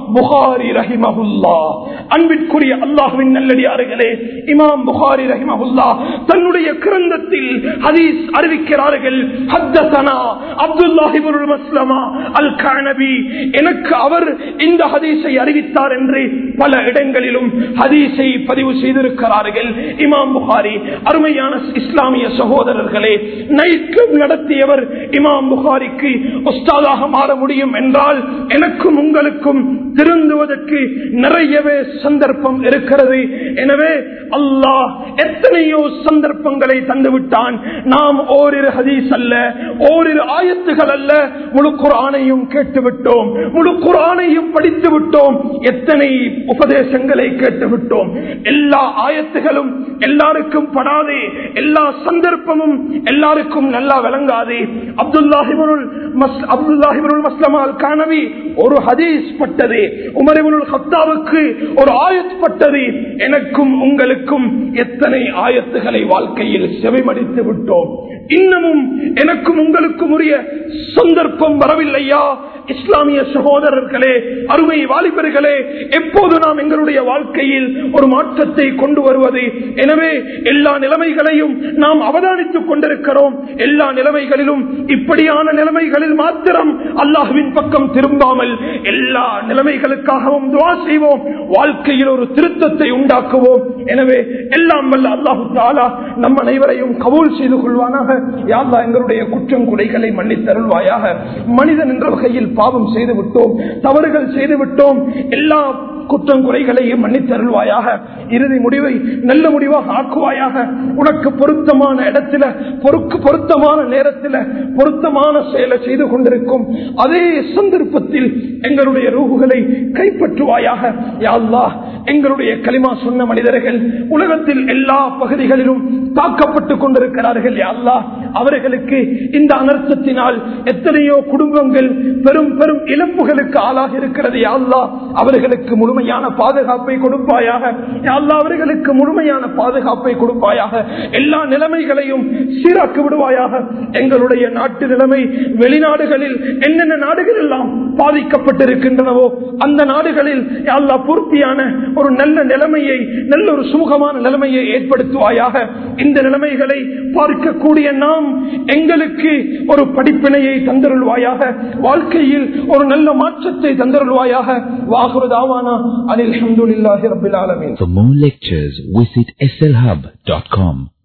புகாரி ரஹிமஹுல்லாஹ். அன்பிற்குரிய அல்லாஹ்வின் நல்லடியார்களே, இமாம் புகாரி ரஹிமஹுல்லாஹ் தன்னுடைய கிரந்தத்தில் ஹதீஸ் அறிவிக்கிறார்கள். ஹத்தஸனா அப்துல்லாஹ் இப்னு மஸ்லமா அல் கஅனபி, எனக்கு அவர் இந்த ஹதீஸை அறிவித்தார் என்று பல இடங்களிலும் ஹதீஸை பதிவு செய்திருக்கிறார்கள் இமாம் புகாரி. அருமையான இஸ்லாமிய சகோதரர்களே, நைட் கிளப் நடத்தியவர் இமாம் புகாரிக்கு உஸ்தாதாக மாற முடியும் என்றால் எனக்கும் உங்களுக்கும் திருந்துவதற்கு நிறையவே சந்தர்ப்பம் இருக்கிறது. எனவே அல்லாஹ் எத்தனையோ சந்தர்ப்பங்களை தந்துவிட்டான். நாம் ஓரிரு ஹதீஸ் அல்ல, ஓரிரு ஆயத்துகள் அல்ல, முழு குர்ஆனையும் கேட்டுவிட்டோம், முழு குர்ஆனையும் படித்து விட்டோம், எத்தனை உபதேசங்களை கேட்டுவிட்டோம். எல்லா ஆயத்துகளும் எல்லாருக்கும் படாதே, எல்லா சந்தர்ப்பமும் எல்லாருக்கும் நல்லா விளங்காதே. அப்துல்லாஹ் இப்னுல் மஸ் அப்துல்லாஹ் இப்னுல் மஸ்லமா அல் கஅனவி ஒரு ஹதீஸ் பட்டது, உமர் இப்னுல் கத்தாவுக்கு ஒரு ஆயத் பட்டது. எனக்கும் உங்களுக்கும் எத்தனை ஆயத்துகளை வாழ்க்கையில் செவிமடித்து விட்டோம். இன்னமும் எனக்கும் உங்களுக்கும் உரிய சந்தர்ப்பம் வரவில்லையா? இஸ்லாமிய சகோதரர்களே, அருமை வாலிபர்களே, எப்போது நாம் எங்களுடைய வாழ்க்கையில் ஒரு மாற்றத்தை கொண்டு வருவது? எனவே எல்லா நிலைமைகளையும் நாம் அவதானித்துக் கொண்டிருக்கிறோம். எல்லா நிலைமைகளிலும் இப்படியான நிலைமைகளில் மாத்திரம் அல்லாஹ்வின் பக்கம் திரும்பாமல் எல்லா நிலைமைகளுக்காகவும் துஆ செய்வோம், வாழ்க்கையில் ஒரு திருத்தத்தை உண்டாக்குவோம். எனவே எல்லாம் வல்ல அல்லாஹ் தஆலா நம் அனைவரையும் கபூல் செய்து கொள்வானாக. யா அல்லாஹ், எங்களுடைய குற்றம் குறைகளை மன்னித்தருள்வாயாக. மனிதன் என்ற வகையில் பாவம் செய்து விட்டோம், தவறுகள் செய்து விட்டோம், எல்லா குற்றம் குறைகளையும் மன்னித்தருள்வாயாக. இறுதி முடிவை நல்ல முடிவாக ஆக்குவாயாக. உனக்கு பொருத்தமான இடத்துல, பொறுக்கு பொருத்தமான நேரத்தில் பொருத்தமான செயலை செய்து கொண்டிருக்கும் அதே சந்தர்ப்பத்தில் எங்களுடைய ரூஹுகளை கைப்பற்றுவாயாக. யா அல்லாஹ், எங்களுடைய கலிமா சொன்ன மனிதர்கள் உலகத்தில் எல்லா பகுதிகளிலும் தாக்கப்பட்டுக் கொண்டிருக்கிறார்கள். யா அல்லாஹ், அவர்களுக்கு இந்த அனர்த்தத்தினால் எத்தனையோ குடும்பங்கள் பெரும் பெரும் இழப்புகளுக்கு ஆளாக இருக்கிறது. யா அல்லாஹ், அவர்களுக்கு முழுமையான பாதுகாப்பை கொடுப்பாயாக. யா அல்லாஹ், அவர்களுக்கு முழுமையான பாதுகாப்பை கொடுப்பாயாக. எல்லா நிலைமைகளையும் சீராக்கி விடுவாயாக. எங்களுடைய நாட்டு நிலைமை வெளிநாடுகளில் என்னென்ன நாடுகள் எல்லாம் பாதிக்கப்பட்டிருக்கின்றனவோ அந்த நாடுகளில் யா அல்லாஹ் பூர்த்தியான ஒரு நல்ல நிலைமையை, நல்ல ஒரு சுமூகமான நிலைமையை ஏற்படுத்துவாயாக. இந்த நிலைமைகளை பார்க்கக்கூடிய நாம் எங்களுக்கு ஒரு படிப்பினையை தந்தருள்வாயாக. வாழ்க்கையில் ஒரு நல்ல மாற்றத்தை தந்தருள்வாயாக. வாஹிரு தாவானா அனில் ஹம்துலில்லாஹி ரப்பில் ஆலமீன். For more lectures, visit S L hub dot com.